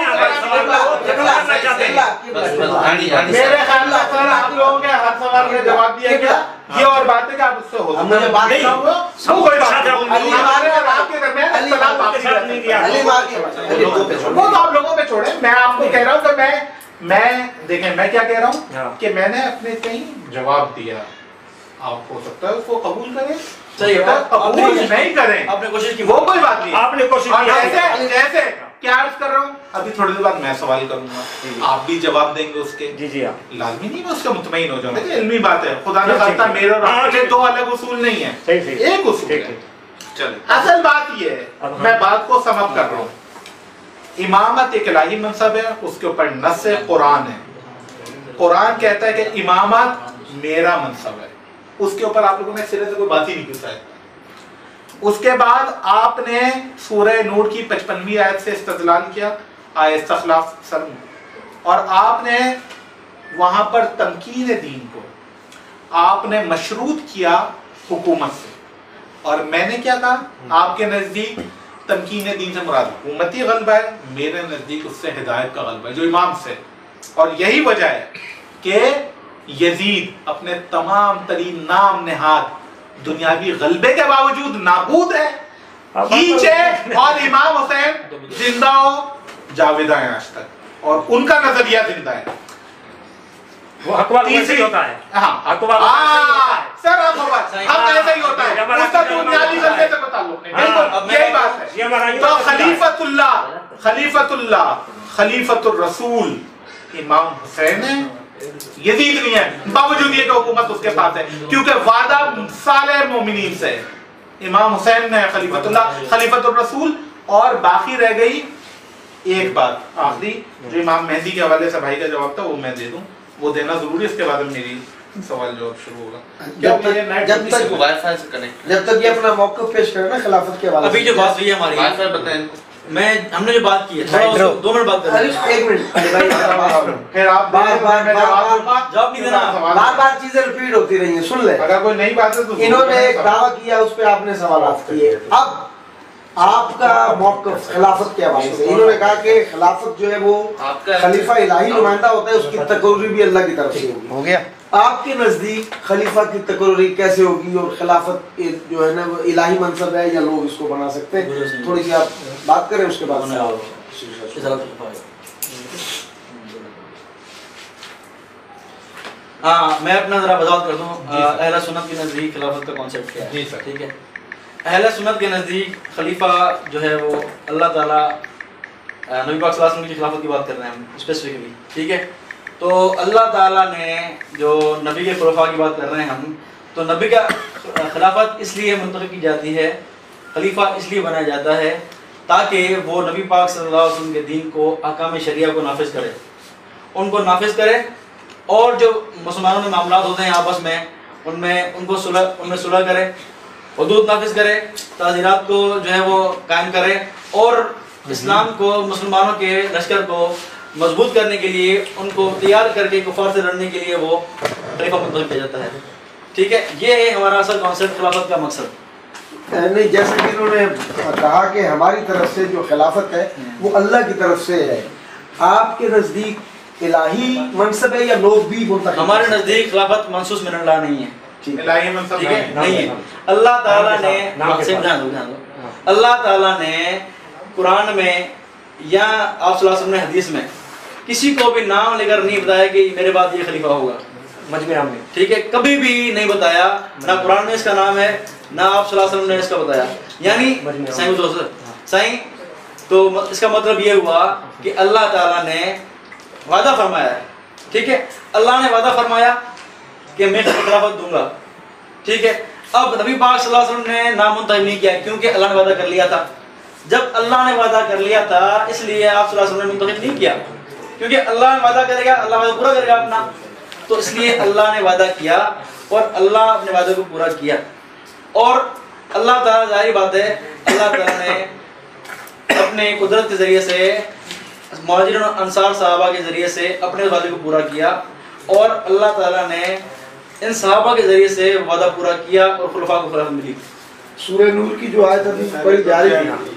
S1: میرے خیال میں سر آپ لوگوں کے ہر سوال کا جواب دیا گیا. یہ اور بات ہے کہ آپ اس سے ہو سکتے ہیں وہ تو آپ لوگوں پہ چھوڑیں. میں آپ کو کہہ رہا ہوں کہ میں میں دیکھیں میں کیا کہہ رہا ہوں کہ میں نے اپنے کہیں جواب دیا. آپ ہو سکتا ہے اس کو قبول کریں، قبول نہیں کریں،
S2: آپ نے کوشش کی،
S1: وہ کوئی بات نہیں.
S5: آپ نے کوشش کی.
S1: ایسے ایسے کیا عرض کر رہا ہوں، ابھی تھوڑی دیر بعد میں سوال کروں گا، آپ بھی جواب دیں گے اس کے.
S5: جی جی
S1: لازمی نہیں میں اس کا مطمئن ہو جاؤں گا. علمی بات ہے، خدا نہ خواستہ میرے اور آپ کے دو الگ اصول نہیں ہیں، ایک اصول ہے. چلیں اصل بات یہ ہے، میں بات کو سم اپ کر رہا ہوں. امامت ایک الہی منصب ہے، اس کے اوپر نص قرآن ہے. قرآن کہتا ہے کہ امامت میرا منصب ہے. اس کے اوپر آپ لوگوں نے سرے سے کوئی بات ہی نہیں کی. اس کے بعد آپ نے سورہ نور کی پچپنویں آیت سے استدلال کیا، آیت استخلاف سر میں، اور آپ نے وہاں پر تمکین دین کو آپ نے مشروط کیا حکومت سے. اور میں نے کیا کہا، آپ کے نزدیک تمکین دین سے مراد حکومتی غلبہ ہے، میرے نزدیک اس سے ہدایت کا غلبہ ہے جو امام سے. اور یہی وجہ ہے کہ یزید اپنے تمام ترین نام نہاد دنیاوی غلبے کے باوجود نابود ہے، ہیچ ہے، اور امام حسین زندہ ہو جاویدہ ہیں آج تک، اور ان کا نظریہ زندہ ہے.
S5: وہ اقوال ویسے ہی ہوتا ہے.
S1: ہاں
S5: اقوال
S1: سر ہم ایسا ہی ہوتا ہے، اس کا دنیاوی غلبے سے تعلق نہیں. بالکل یہی بات ہے. تو خلیفۃ اللہ خلیفۃ اللہ خلیفۃ الرسول امام حسین ہے، یزید نہیں ہے، باوجود یہ کہ حکومت اس کے پاس ہے، کیونکہ وعدہ صالح مومنین سے امام حسین نے خلیفۃ اللہ خلیفۃ الرسول. اور باقی رہ گئی ایک بات آخری جو امام مہدی کے حوالے سے بھائی کا جواب تھا، وہ میں دے دوں، وہ دینا ضروری. اس کے بعد میری سوال جواب شروع ہوگا.
S4: جب تک جب تک جب تک یہ اپنا موقف پیش کرے نا خلافت کے حوالے سے.
S2: ابھی جو بات ہوئی ہے ہماری بتائیں، میں ہم نے جو بات کی ہے دو منٹ بات کریں.
S4: ایک منٹ
S1: پھر آپ
S4: بار بار
S2: جواب نہیں دینا،
S4: بار بار چیزیں ریپیٹ ہوتی رہی ہیں. سن لیں،
S1: اگر کوئی نئی بات ہے تو
S4: انہوں نے ایک دعویٰ کیا، اس پہ آپ نے سوالات کیے. اب آپ کا موقف خلافت کے حوالے سے، انہوں نے کہا کہ خلافت جو ہے وہ خلیفہ الہی نمائندہ ہوتا ہے، اس کی تقرری بھی اللہ کی طرف سے ہوگی.
S9: ہو گیا
S4: آپ کے نزدیک خلیفہ کی تقرری کیسے ہوگی اور خلافت جو ہے نا وہ الہی منصب ہے یا لوگ اس کو بنا سکتے ہیں؟ تھوڑی سی آپ بات کریں اس کے بعد.
S2: ہاں میں اپنا ذرا وضاحت کر دوں. اہل سنت کے نزدیک خلافت کا کانسیپٹ کیا ہے؟
S1: جی سر.
S2: ٹھیک ہے. اہل سنت کے نزدیک خلیفہ جو ہے وہ اللہ تعالیٰ نبی پاک صلی اللہ علیہ وسلم کی خلافت کی بات کر رہے ہیں ہم اسپیسیفکلی. ٹھیک ہے. تو اللہ تعالیٰ نے جو نبی کے خلفاء کی بات کر رہے ہیں ہم, تو نبی کا خلافت اس لیے منتخب کی جاتی ہے, خلیفہ اس لیے بنایا جاتا ہے تاکہ وہ نبی پاک صلی اللہ علیہ وسلم کے دین کو, احکام شریعہ کو نافذ کرے, ان کو نافذ کرے, اور جو مسلمانوں میں معاملات ہوتے ہیں آپس میں ان میں ان کو صلح ان میں صلح کرے, حدود نافذ کرے, تعزیرات کو جو ہے وہ قائم کرے, اور اسلام کو, مسلمانوں کے لشکر کو مضبوط کرنے کے لیے ان کو تیار کر کے کفار سے لڑنے کے لیے وہ خلیفہ منتخب کیا جاتا ہے. ٹھیک ہے. یہ ہے ہمارا اصل کانسیپٹ خلافت کا مقصد.
S4: نہیں, جیسے کہ انہوں نے کہا کہ ہماری طرف سے جو خلافت ہے وہ اللہ کی طرف سے ہے, آپ کے نزدیک الہی منصب ہے یا لوگ بھی منتخب؟
S2: ہمارے نزدیک خلافت منصوص من اللہ نہیں ہے.
S1: الہی منصب
S2: ٹھیک ہے, نہیں ہے. اللہ تعالیٰ نے اللہ تعالیٰ نے قرآن میں یا آپ صلی اللہ علیہ وسلم نے حدیث میں کسی کو بھی نام لے کر نہیں بتایا کہ میرے بعد یہ خلیفہ ہوگا.
S5: مجمع میں
S2: ٹھیک ہے, کبھی بھی نہیں بتایا, نہ قرآن میں اس کا نام ہے نہ آپ صلی اللہ علیہ وسلم نے اس کا بتایا. یعنی صحیح, تو اس کا مطلب یہ ہوا کہ اللہ تعالیٰ نے وعدہ فرمایا ہے. ٹھیک ہے, اللہ نے وعدہ فرمایا کہ میں خلافت دوں گا. ٹھیک ہے. اب نبی پاک صلی اللہ علیہ وسلم نے نام منتخب نہیں کیا کیونکہ اللہ نے وعدہ کر لیا تھا. جب اللہ نے وعدہ کر لیا تھا اس لیے آپ صلی اللہ علیہ وسلم نے منتخب نہیں کیا, کیونکہ اللہ نے وعدہ کرے گا, اللہ وعدہ پورا کرے گا اپنا, تو اس لیے اللہ نے وعدہ کیا اور اللہ اپنے وعدے کو پورا کیا. اور اللہ تعالیٰ, ظاہری بات ہے, اللہ تعالیٰ نے اپنے قدرت کے ذریعے سے مہاجرین اور انصار صحابہ کے ذریعے سے اپنے وعدے کو پورا کیا, اور اللہ تعالیٰ نے ان صحابہ کے ذریعے سے وعدہ پورا کیا اور خلفاء کو خلافت ملی.
S4: سورہ نور کی جو آیت ابھی پڑھی جا رہی تھی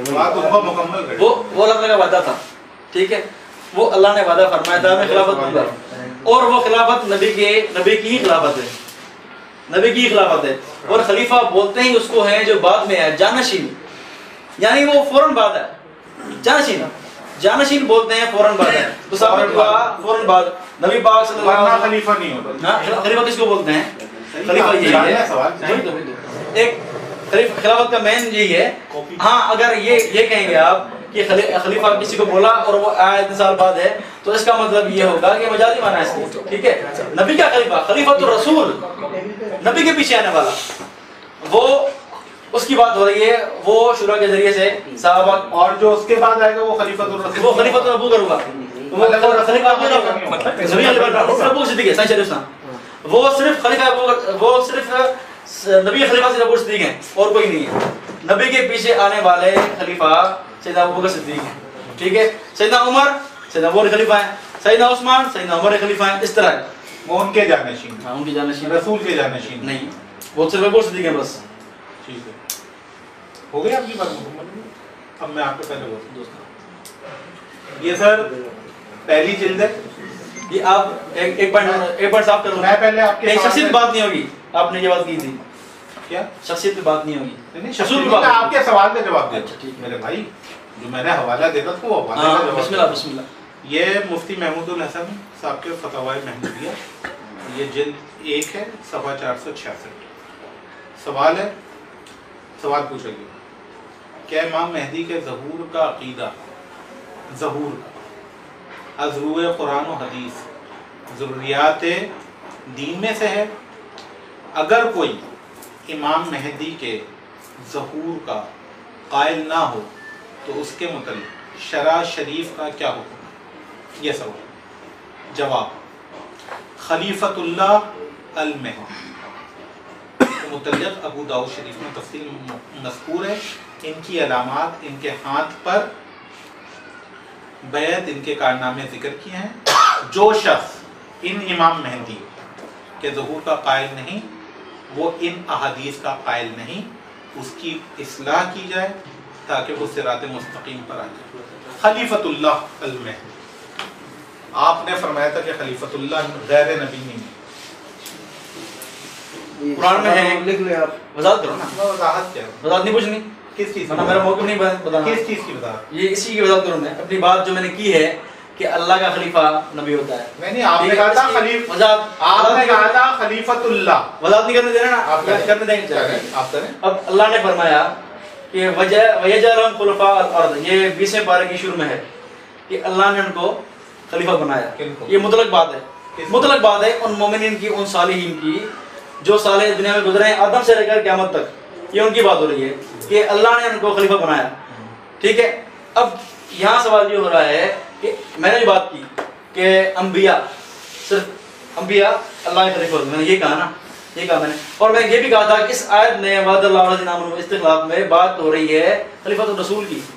S2: وہ وہ اللہ تعالیٰ کا وعدہ تھا. ٹھیک ہے, وہ اللہ نے وعدہ فرمایا تھا میں خلافت دوں گا, اور وہ خلافت نبی کے نبی کی ہی خلافت ہے, نبی کی ہی خلافت ہے. اور خلیفہ بولتے ہی اس کو ہیں جو بعد میں ہے, جانشین, یعنی وہ فوراً بعد ہے. جانشین جانشین بولتے ہیں فوراً بعد ہے, تو ثابت ہوا فوراً بعد نبی پاک صلی اللہ علیہ وسلم.
S1: خلیفہ نہیں ہوتا.
S2: خلیفہ کس کو بولتے ہیں؟ خلیفہ یہی ہے ایک خلافت کا مین یہی ہے. ہاں, اگر یہ یہ کہیں گے آپ کہ خلیفہ کسی کو بولا اور وہ آیا اتنے سال بعد ہے, تو اس کا مطلب یہ ہوگا کہ مجازی معنی ہے اس کو. ٹھیک ہے. نبی کا خلیفہ, خلیفۃ الرسول, نبی کے پیچھے آنے والا, وہ اس کی بات ہو رہی ہے, وہ شورا کے ذریعے سے صحابہ,
S1: اور جو اس کے بعد آئے گا وہ خلیفۃ الرسول,
S2: وہ خلیفۃ ابو بکر ہوگا. وہ خلیفہ ابو بکر صدیق ہے, صحیح شریف صاحب, وہ صرف خلیفہ ابو بکر, وہ صرف نبی خلیفہ سیدنا ابو بکر صدیق ہیں اور کوئی نہیں ہے. نبی کے پیچھے آنے والے خلیفہ سیدنا ابو بکر صدیق ہیں. ٹھیک ہے. سیدنا عمر سیدنا ابو بکر خلیفہ ہیں, سیدنا عثمان سیدنا عمر خلیفہ ہیں, اس طرح
S1: وہ ان کے جانشین,
S2: ہاں ان کی جانشین,
S1: رسول کے جانشین
S2: نہیں, وہ صرف ابو بکر صدیق ہیں بس.
S1: ٹھیک ہے, ہو گئی آپ کی بات مکمل. اب میں آپ کو پہلے بولتا ہوں, یہ سر پہلی جلد ہے.
S2: یہ آپ ایک ایک پوائنٹ ایک پوائنٹ صاف کرو.
S1: میں پہلے آپ کے
S2: ایک شخصیت بات نہیں ہوگی, آپ نے یہ بات کی تھی,
S1: کیا
S2: شخصیت پہ بات نہیں ہوگی,
S1: نہیں شخصیت پہ آپ کے سوال کا جواب دے. میرے بھائی جو میں نے حوالہ دیتا تھا وہ حوالے کا جواب.
S2: بسم اللہ بسم اللہ.
S1: یہ مفتی محمود الحسن صاحب کے فتاوی محمودیہ, یہ جلد ایک ہے, صفحہ چار سو چھیاسٹھ. سوال ہے, سوال پوچھا گیا کیا امام مہدی کے ظہور کا عقیدہ, ظہور کا از روئے قرآن و حدیث ضروریات دین میں سے ہے؟ اگر کوئی امام مہدی کے ظہور کا قائل نہ ہو تو اس کے متعلق شرع شریف کا کیا حکم ہے؟ یہ سوال. جواب, خلیفۃ اللہ المہدی کے متعلق ابو داؤد شریف میں تفصیل مذکور ہے. ان کی علامات, ان کے ہاتھ پر بیعت, ان کے کارنامے ذکر کیے ہیں. جو شخص ان امام مہدی کے ظہور کا قائل نہیں وہ ان احادیث کا قائل نہیں, اس کی اصلاح کی جائے تاکہ وہ صراط مستقیم پر آ جائے. خلیفۃ اللہ المہدی, آپ نے فرمایا تھا کہ خلیفۃ اللہ غیر نبی نہیں ہے,
S2: قرآن میں ہے،
S4: لکھ لیں آپ.
S2: وضاحت کرو نا.
S1: وضاحت کیا
S2: وضاحت نہیں پوچھنی،
S1: کس چیز
S2: ورنہ میرا موقف نہیں بتانا.
S1: کس چیز کی وضاحت؟
S2: یہ اسی کی وضاحت کروں میں. اپنی بات جو میں نے کی ہے کہ اللہ کا خلیفہ نبی ہوتا ہے.
S1: میں نہیں، آپ نے کہا تھا خلیف
S2: وضاحت
S1: آپ نے کہا تھا خلیفۃ اللہ.
S2: وضاحت نہیں کرنے دینا نا،
S1: آپ کریں.
S2: کرنے دیں گے.
S1: آپ کریں.
S2: اب اللہ نے فرمایا کہ وجہ وَيَجْعَلُهُمْ خُلَفَاءَ الْأَرْضِ، یہ بیسویں پارے کی شروع میں ہے کہ اللہ نے ان کو خلیفہ بنایا.
S1: کن کو؟
S2: یہ مطلق بات ہے،
S1: کس
S2: مطلق بات ہے ان مومنین کی، ان صالحین کی جو صالح دنیا میں گزرے ہیں آدم سے لے کر قیامت تک. یہ ان کی بات ہو رہی ہے کہ اللہ نے ان کو خلیفہ بنایا. ٹھیک ہے. اب یہاں سوال یہ ہو رہا ہے کہ میں نے جو بات کی کہ انبیاء، صرف انبیاء اللہ کے خلیفہ ہوتے ہیں، میں نے یہ کہا نا، یہ کہا میں نے. اور میں یہ بھی کہا تھا کہ اس آیت میں وعد اللہ الذین آمنوا استخلاف میں بات ہو رہی ہے خلیفۃ الرسول کی،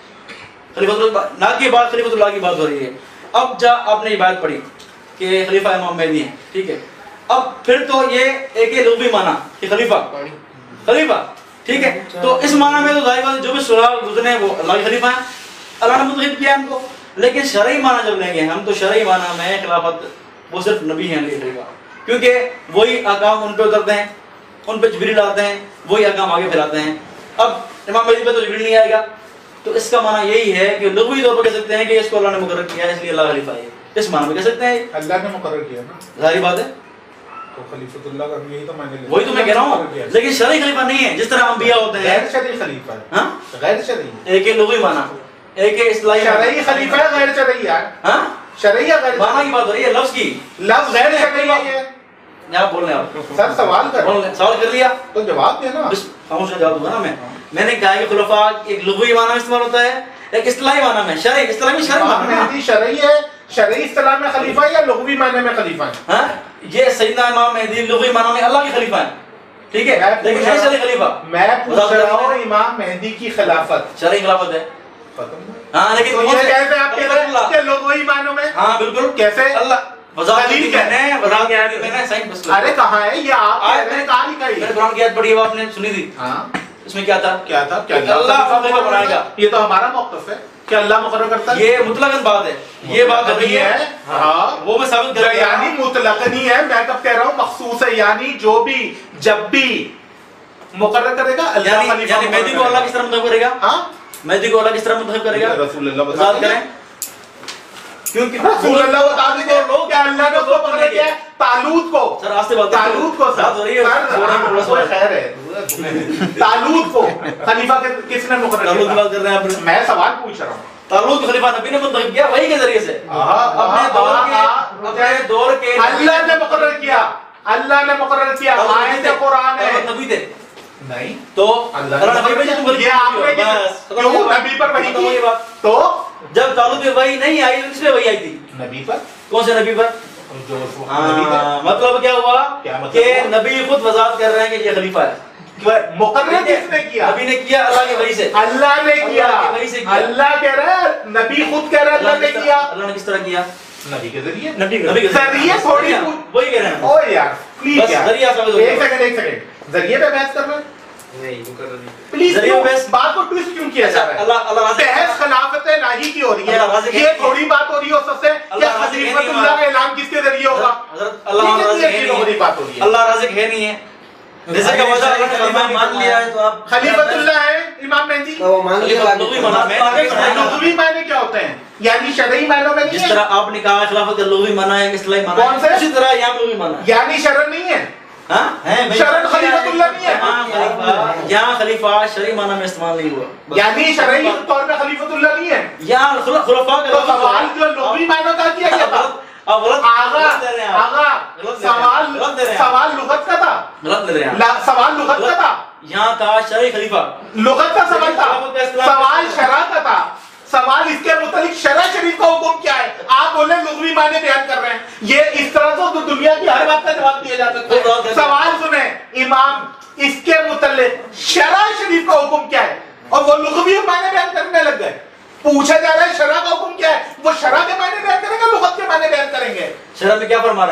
S2: خلیفۃ اللہ نہ کہ بات خلیفۃ اللہ کی بات ہو رہی ہے. اب جا آپ نے یہ بات پڑھی کہ خلیفہ امام مہدی ہیں. ٹھیک ہے. اب پھر تو یہ ایک ہی لغوی معنی کہ خلیفہ خلیفہ. ٹھیک ہے. تو اس معنی میں تو ظاہر بات جو بھی صلاح گزرے ہیں وہ اللہ کے خلیفہ ہیں، اللہ نے منتخب کیا ان کو. لیکن شرعی معنی جب لیں گے ہم تو شرعی معنی میں خلافت وہ صرف نبی ہیں علیہ خلیفہ، کیونکہ وہی احکام ان پہ اترتے ہیں، ان پہ جبریل آتے ہیں، وہی احکام آگے پھیلاتے ہیں. اب امام مہدی پہ تو جبریل نہیں آئے گا، تو اس کا معنی یہی ہے کہ لغوی طور پر کہہ سکتے ہیں کہ اس کو اللہ نے مقرر کیا ہے اس لیے اللہ خلیفہ ہے. اس معنی میں کہہ سکتے ہیں،
S1: اللہ نے مقرر کیا نا،
S2: ظاہری بات ہے.
S1: تو خلیفۃ اللہ کا یہی تو معنی
S2: وہی تو میں کہہ رہا ہوں، لیکن شرعی خلیفہ نہیں ہے جس طرح انبیاء ہوتے ہیں.
S1: غیر شرعی خلیفہ ہے.
S2: ہاں
S1: غیر شرعی،
S2: ایک ہے لغوی معنی، ایک ہے اصطلاحی معنی.
S1: شرعی خلیفہ ہے غیر شرعی ہے.
S2: ہاں
S1: شرعی یا غیر
S2: معنی
S1: شرعی؟
S2: کی بات ہو رہی ہے، لفظ کی.
S1: لفظ غیر شرعی ہے.
S2: آپ بول رہے ہیں، آپ
S1: سر سوال کر
S2: بول رہے ہیں. سوال کر لیا
S1: تو جواب دینا.
S2: بس خاموش جواب دوں گا نا. میں میں نے کہا کہ خلفاء ایک لغوی معنی میں استعمال ہوتا ہے، ایک اصطلاحی معنی میں. شرعی اصطلاحی میں شرعی
S1: امام
S2: معنی نا.
S1: مہدی شرعی ہے، شرعی اصطلاح میں خلیفہ ہے یا لغوی معنی میں خلیفہ ہے؟
S2: ہاں یہ سیدنا امام مہدی لغوی معنی میں اللہ کے خلیفہ ہیں. ٹھیک ہے، لیکن نہیں شرعی خلیفہ.
S1: میں پوچھ رہا ہوں امام مہدی کی خلافت
S2: شرعی خلافت ہے.
S1: ختم.
S2: ہاں لیکن
S1: تو یہ کیسے آپ کہہ رہے ہیں کہ لغوی معنوں میں؟
S2: ہاں بالکل.
S1: کیسے؟
S2: اللہ وضاحت
S1: دلیل کیا ہے؟
S2: میں نے وضاحت میں نے صحیح بس
S1: ارے کہاں ہے یہ؟ آپ کہہ رہے ہیں کہاں لکھا
S2: میں نے
S1: ہے؟
S2: قرآن کی آیت پڑھی ہے، وہ آپ نے سنی تھی.
S1: ہاں
S2: اس میں کیا تھا؟
S1: کیا تھا؟ کیا
S2: کہ اللہ خلیفہ بنائے گا.
S1: یہ تو ہمارا موقف ہے کہ اللہ مقرر کرتا ہے.
S2: یہ مطلق بات ہے، یہ بات ہو رہی ہے.
S1: ہاں
S2: وہ میں ثابت کر رہا
S1: یعنی مطلق نہیں ہے، میں کب کہہ رہا ہوں مخصوص ہے. یعنی جو بھی جب بھی مقرر کرے گا اللہ
S2: یعنی
S1: خلیفہ
S2: یعنی مہدی کو اللہ کس طرح منتخب کرے گا؟
S1: ہاں
S2: مہدی کو اللہ کس طرح منتخب کرے گا؟
S1: رسول اللہ بتا
S2: وضاحت
S1: دیں.
S2: کریں. کیونکہ
S1: رسول اللہ بتا دیں لوگ کیا اللہ نے اس کو پکڑ کیا ہے؟ طالوت کو.
S2: سر آستے بات
S1: طالوت کو
S2: بات ہو رہی ہے.
S1: سر خیر ہے. طالوت کو خلیفہ کس نے مقرر
S2: تعلق کی
S1: کیا؟
S2: بات کر رہے ہیں آپ.
S1: میں سوال پوچھ رہا ہوں.
S2: تعلق خلیفہ نبی نے منتخب کیا وہی کے ذریعے سے. اپنے دور کے اپنے دور کے
S1: اللہ نے مقرر کیا، اللہ نے مقرر کیا. آیت قرآن ہے.
S2: نبی تھے
S1: نہیں
S2: تو
S1: اللہ
S2: اللہ
S1: نے
S2: نبی
S1: مقرر
S2: بھیجے تم
S1: کیا. یہ آپ نے
S2: بس
S1: کیوں نبی پر وحی
S2: ختم ہو
S1: کی؟
S2: یہ بات.
S1: تو
S2: جب تعلق میں وحی نہیں آئی اس میں وحی آئی تھی.
S1: نبی پر
S2: کون سے نبی پر؟
S1: جو اس وقت نبی تھے.
S2: ہاں مطلب کیا ہوا
S1: کیا مطلب
S2: کہ
S1: ہوا؟
S2: نبی خود وضاحت کر رہے ہیں کہ یہ خلیفہ ہے.
S1: مقرر کس نے کیا؟
S2: نبی نے کیا اللہ کی وحی سے.
S1: اللہ نے کیا.
S2: اللہ کی وحی سے کیا.
S1: اللہ کہہ رہا ہے، نبی خود کہہ رہا ہے اللہ نے
S2: کس طرح-
S1: کیا.
S2: اللہ نے کس طرح کیا؟
S1: نبی کے ذریعے.
S5: نبی
S2: نبی کے
S1: ذریعے تھوڑی
S2: وہی کہہ رہے ہیں.
S1: او یار پلیز
S2: بس
S1: یار
S2: ذریعہ ثابت ہو
S1: ایک
S2: گیا.
S1: سیکنڈ ایک سیکنڈ ذریعے پہ بحث کر رہے ہیں
S8: نہیں مقرر نہیں.
S1: پلیز.
S2: ذریعے پہ بحث-
S1: بات کو ٹویسٹ کیوں کیا جا رہا ہے؟
S2: اللہ اللہ راضی
S1: بحث خلافت الہی کی ہو رہی
S2: اللہ راضی
S1: ہے.
S2: ہے.
S1: یہ تھوڑی بات ہو رہی ہے اس وقت سے کہ
S2: اللہ راضی ہے
S1: خلیفۃ
S2: نہیں
S1: اللہ
S2: ہوا.
S1: کا اعلان کس کے ذریعے ہوگا.
S2: حضرت اللہ
S1: یہ
S2: راضی
S1: کتنی
S2: ہے
S1: عجیب و
S2: نہیں
S1: غریب بات ہو رہی
S2: ہے.
S1: ہے.
S2: اللہ راضی ہے نہیں ہے. رزق کا وعدہ اللہ نے خلیفہ مان لیا ہے تو آپ
S1: خلیفۃ اللہ ہے امام مہدی.
S4: تو وہ مان لیا
S2: خلیفہ لغوی معنی میں آگے بڑھائیں گے.
S1: لغوی معنی کیا ہوتے ہیں؟ یعنی شرعی معنوں میں
S2: جس
S1: نہیں ہے.
S2: طرح آپ نے کہا خلافت کا لغوی معنی ہے اصطلاحی معنی
S1: کون سے؟
S2: ہے اسی طرح یہاں لغوی معنی ہے.
S1: یعنی شرع نہیں ہے.
S2: ہاں ہے بھائی.
S1: شرع خلیفۃ اللہ نہیں ہے.
S2: یہاں خلیفہ یہاں خلیفہ شرعی معنی میں استعمال نہیں ہوا.
S1: یعنی شرعی طور پہ خلیفۃ اللہ نہیں ہے.
S2: یہاں خلا- خلفاء کا
S1: تو
S2: لفظ
S1: سوال جو لغوی معنوں کا کیا گیا تھا.
S2: آپ غلط
S1: آغا
S2: غلط دے رہے ہیں آپ.
S1: آغا
S2: غلط دے رہے ہیں.
S1: سوال
S2: غلط دے رہے ہیں آپ.
S1: سوال لغت کا تھا.
S2: غلط دے رہے ہیں آپ.
S1: لا- سوال لغت کا تھا.
S2: یہاں کہا شرعی خلیفہ.
S1: لغت کا سوال تھا.
S2: خلافت کا اصطلاح-
S1: سوال شرع کا تھا. سوال اس کے متعلق شرع شریف کا حکم کیا ہے. آپ بولے لغوی معنی بیان کر رہے ہیں. یہ اس طرح تو دنیا کی ہر بات کا جواب دیا جا سکتا ہے. سوال سنیں امام اس کے متعلق شرع شریف کا حکم کیا ہے اور وہ لغوی معنی بیان کرنے لگ گئے. پوچھا جا رہا ہے شرع کا حکم کیا ہے. وہ شرع کے معنی بیان کریں گے لغت کے معنی بیان کریں گے.
S2: شرع میں کیا فرما رہے ہیں؟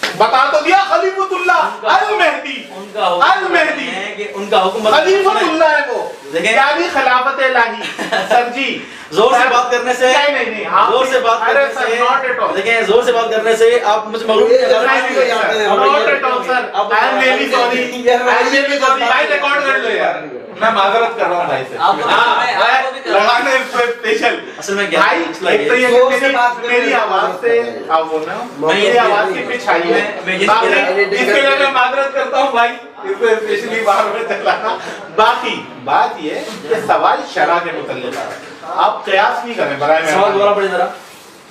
S1: बता तो दिया खलीफतुल्लाह अल मेहदी,
S2: उनका
S1: अल
S2: हुक्म
S1: मेहदी
S2: है कि उनका हुक्म
S1: खलीफतुल्लाह है वो,
S2: देखें।
S1: यानी खिलाफत इलाही। सर जी
S2: जोर से बात करने से
S1: नहीं नहीं नहीं आप-
S2: जोर से बात
S1: अरे
S2: करने
S1: सर,
S2: से
S1: not at all.
S2: देखें, जोर से बात करने से आप मुझे मगरूर
S4: ये
S2: कर रहे
S4: नहीं,
S2: हैं।
S4: नहीं, नहीं,
S1: Not at all, sir. I am really sorry. I am really sorry. भाई रिकॉर्ड कर लो यार, मैं माजरत कर रहा हूँ भाई से।
S2: आप-
S1: हाँ,
S2: मैं-
S1: मैं
S2: आपको भी कर रहा हूँ।
S1: लगाने इस पे स्पेशल।
S2: असल में क्या
S1: भाई
S2: मसला
S1: एक तो
S2: ये
S1: ये
S4: जोर
S1: कि
S4: से बात
S1: मेरी
S4: करने
S1: मेरी
S4: में
S1: आवाज
S4: मदद
S1: से
S4: करते हैं।
S1: आप बोल रहे हो,
S2: मैं ये-
S1: मेरी आवाज की पिच हाई है।
S2: मैं- मैं ये-
S1: बाकी
S2: मेरा-
S1: इसके लिए मैं माजरत करता हूँ भाई, इसको स्पेशली बार में चलाना। बाकी बात ये कि सवाल शरा के मुतल्लिक है, आप कयास नहीं करें बराए
S2: सवाल दोबारा
S1: मेहरबानी।
S2: पढ़े जरा,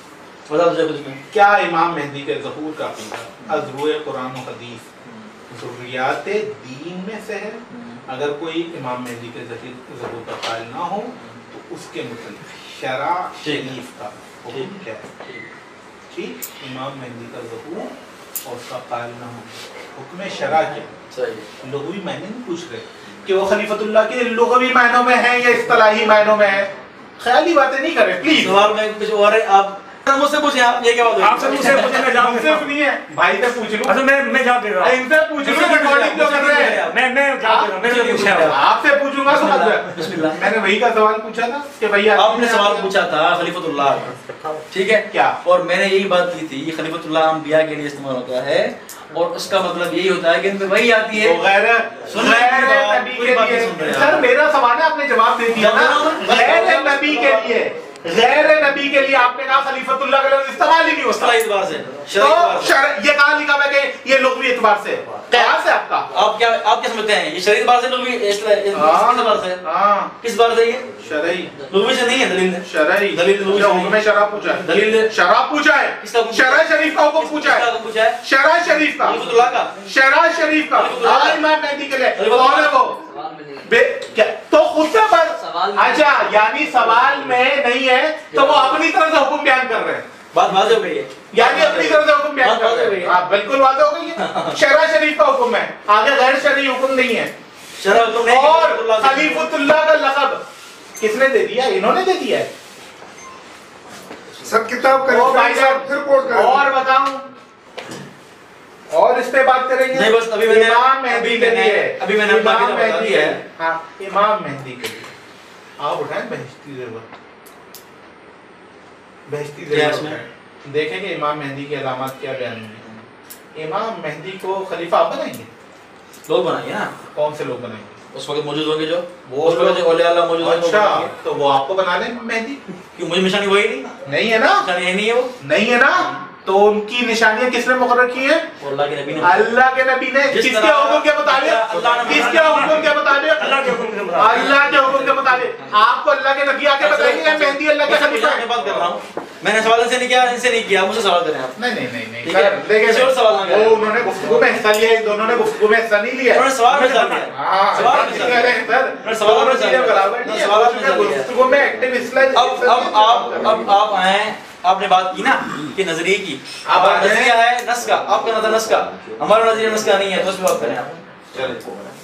S2: बता दो कुछ में।
S1: क्या इमाम मेहदी के ज़हूर का अक़ीदा अज़रुए कुरान और हदीस ज़रूरियात दीन में से है? अगर कोई इमाम मेहदी के ज़हूर का कायल ना हो तो उसके मुतल्लिक़ शरा शरीफ का हुक्म क्या है? ठीक, इमाम मेहदी का ज़हूर और उसका कायल ना हो, हुक्म शरा क्या?
S2: सही
S1: लुग़वी मायने नहीं पूछ रहे कि वो खलीफतुल्लाह के लुग़वी मायनों में है या इस्तिलाही मायनों में है, ख्याली बातें नहीं करें प्लीज।
S2: सवाल में कुछ और है, आप मुझसे पूछे, आप ये क्या बात हुई?
S5: आपसे मुझसे पूछे, मैं जवाब देता
S1: सिर्फ
S5: हूँ।
S1: नहीं है भाई से पूछ लूं,
S5: अच्छा मैं मैं जवाब दे रहा हूँ।
S1: इनसे पूछ लूं, रिकॉर्डिंग क्यों कर रहे हैं?
S5: मैं मैं जवाब दे रहा हूँ, मैंने तो पूछा है।
S1: आपसे पूछूंगा समझ में।
S2: बिस्मिल्लाह।
S1: मैंने वही का सवाल पूछा था कि भैया
S2: आपने सवाल पूछा था खलीफतुल्लाह, ठीक है
S1: क्या?
S2: और मैंने यही बात की थी, खलीफतुल्लाह अंबिया के लिए इस्तेमाल होता है और उसका मतलब यही होता है कि इनमें वही आती है।
S1: तो गैर
S2: सुन रहे हैं
S1: गैर
S2: बात,
S1: नबी
S2: पूरी
S1: के
S2: बातें
S1: लिए,
S2: सुन रहे हैं
S1: सर
S2: आप।
S1: मेरा सवाल है आपने जवाब दे दिया ना।
S2: जवाब-
S1: गैर नबी के लिए, गैर नबी के लिए आपने कहा खलीफतुल्लाह का लफ्ज़ इस्तेमाल ही नहीं होता।
S2: इस्तिलाही एतबार से, शरई
S1: तो
S2: एतबार से।
S1: शर- ये कहाँ लिखा हुआ है कि ये लुग़वी एतबार से कयास है आपका?
S2: आप क्या आप क्या समझते हैं ये शरीय बार से लोग भी इस्तिलाही किस बार से
S1: हाँ
S2: किस बार से ये
S1: शरई
S2: लोग से नहीं है दलील है
S1: शरई
S2: दलील लुग़वी
S1: क्या
S2: से
S1: हुक्म
S2: नहीं।
S1: शराब पूछा है?
S2: दलील
S1: शराब पूछा है,
S2: किसका हुक्म?
S1: शरा शरीफ का हुक्म पूछा
S2: किसका
S1: है,
S2: हुक्म पूछा है?
S1: शरा शरीफ का,
S2: खलीफतुल्लाह का।
S1: शरा शरीफ का।
S2: खलीफतुल्लाह का।
S1: हाँ, इमाम मेहदी के लिए
S2: खलीफतुल्लाह
S1: कौन है वो? बे- क्या- तो खुद पर अच्छा, यानी सवाल में नहीं है तो वो अपनी तरह से हुक्म बयान कर रहे हैं,
S2: बात वाज़ेह हो गई है।
S1: यानी अपनी तरफ से हुक्म बयान
S2: बात
S1: कर
S2: वाज़ेह हो
S1: रहे
S2: गई
S1: हैं।
S2: है।
S1: हाँ, बिल्कुल वाज़ेह हो गई है। शरा शरीफ का हुक्म है, आगे गैर शरई हुक्म नहीं है।
S2: शरह हुक्म नहीं है,
S1: और
S2: खलीफतुल्लाह से-
S1: खलीफुल्लाह का लक़ब किसने दे दिया? इन्होंने दे दिया है।
S7: सब किताब
S1: ओ भाई
S7: करें
S1: साहब,
S7: फिर कोट करें।
S1: और बताऊं, और इस पे बात करेंगे।
S2: नहीं, बस अभी मैंने-
S1: इमाम मेहदी
S2: अभी
S1: के
S2: मैंने-
S1: लिए,
S2: अभी मैंने अपना
S1: इमाम
S2: अकीदा बता
S1: मेहदी
S2: दिया
S1: है।
S2: है।
S1: हाँ, इमाम मेहदी के लिए आप उठाएं बहश्ती ज़ेवर, बहश्ती
S2: क्या
S1: ज़ेवर
S2: इसमें?
S1: उठाएं। देखेंगे इमाम मेहदी की अलामत क्या बयान होंगी। इमाम मेहदी को खलीफा आप बनाएंगे?
S2: लोग बनाएंगे ना,
S1: कौन से लोग बनाएंगे?
S2: उस वक्त मौजूद होंगे जो
S1: वो
S2: उस वक्त
S1: लोग-
S2: जो औलिया अल्लाह मौजूद होंगे वो
S1: अच्छा,
S2: बनाएंगे।
S1: तो वो आपको बना लें मेहदी?
S2: क्यों मुझे निशानी वही नहीं
S1: नहीं है ना,
S2: निशानी यही नहीं है वो
S1: नहीं है ना, तो उनकी निशानियां किसने मुकर्रर की हैं?
S2: और अल्लाह के नबी ने
S1: अल्लाह के नबी ने।
S2: जिस
S1: किसके
S2: तरह-
S1: हुक्म के मुताबिक?
S2: अल्लाह ने
S1: किसके हुक्म के मुताबिक?
S5: अल्लाह के हुक्म के मुताबिक।
S1: अल्लाह के हुक्म के मुताबिक। आपको अल्लाह के नबी आके बताएंगे या मेहदी अल्लाह के खलीफा है?
S2: मैं बात कर रहा हूँ, मैंने सवाल इनसे नहीं किया, इनसे नहीं किया, मुझे सवाल करें आप।
S1: नहीं नहीं नहीं नहीं
S2: ठीक है,
S1: सर, देखिए
S2: किसी और सवाल ना करें।
S1: वो उन्होंने गुफ्तगू में हिस्सा लिया, इन दोनों ने गुफ्तगू में हिस्सा नहीं लिया।
S2: उन्होंने सवाल में हिस्सा लिया।
S1: हाँ,
S2: सवाल में
S1: बात
S2: हिस्सा
S1: नहीं कर रहे हैं
S2: लिया।
S1: सर।
S2: उन्होंने सवाल में
S1: दोनों
S2: हिस्सा
S1: चीजें
S2: लिया।
S1: बराबर नहीं है।
S2: सवाल में हिस्सा लिया।
S1: गुफ्तगू में एक्टिव हिस्सा
S2: अब अब आप अब आप आए, आपने बात की ना कि नजरिए की,
S1: आप
S2: अब
S1: आ गए।
S2: नजरिया है नस का, आपका नजर नस का, हमारा नजरिया नस का नहीं है, तो उस पर बात करें आप।
S1: चलिए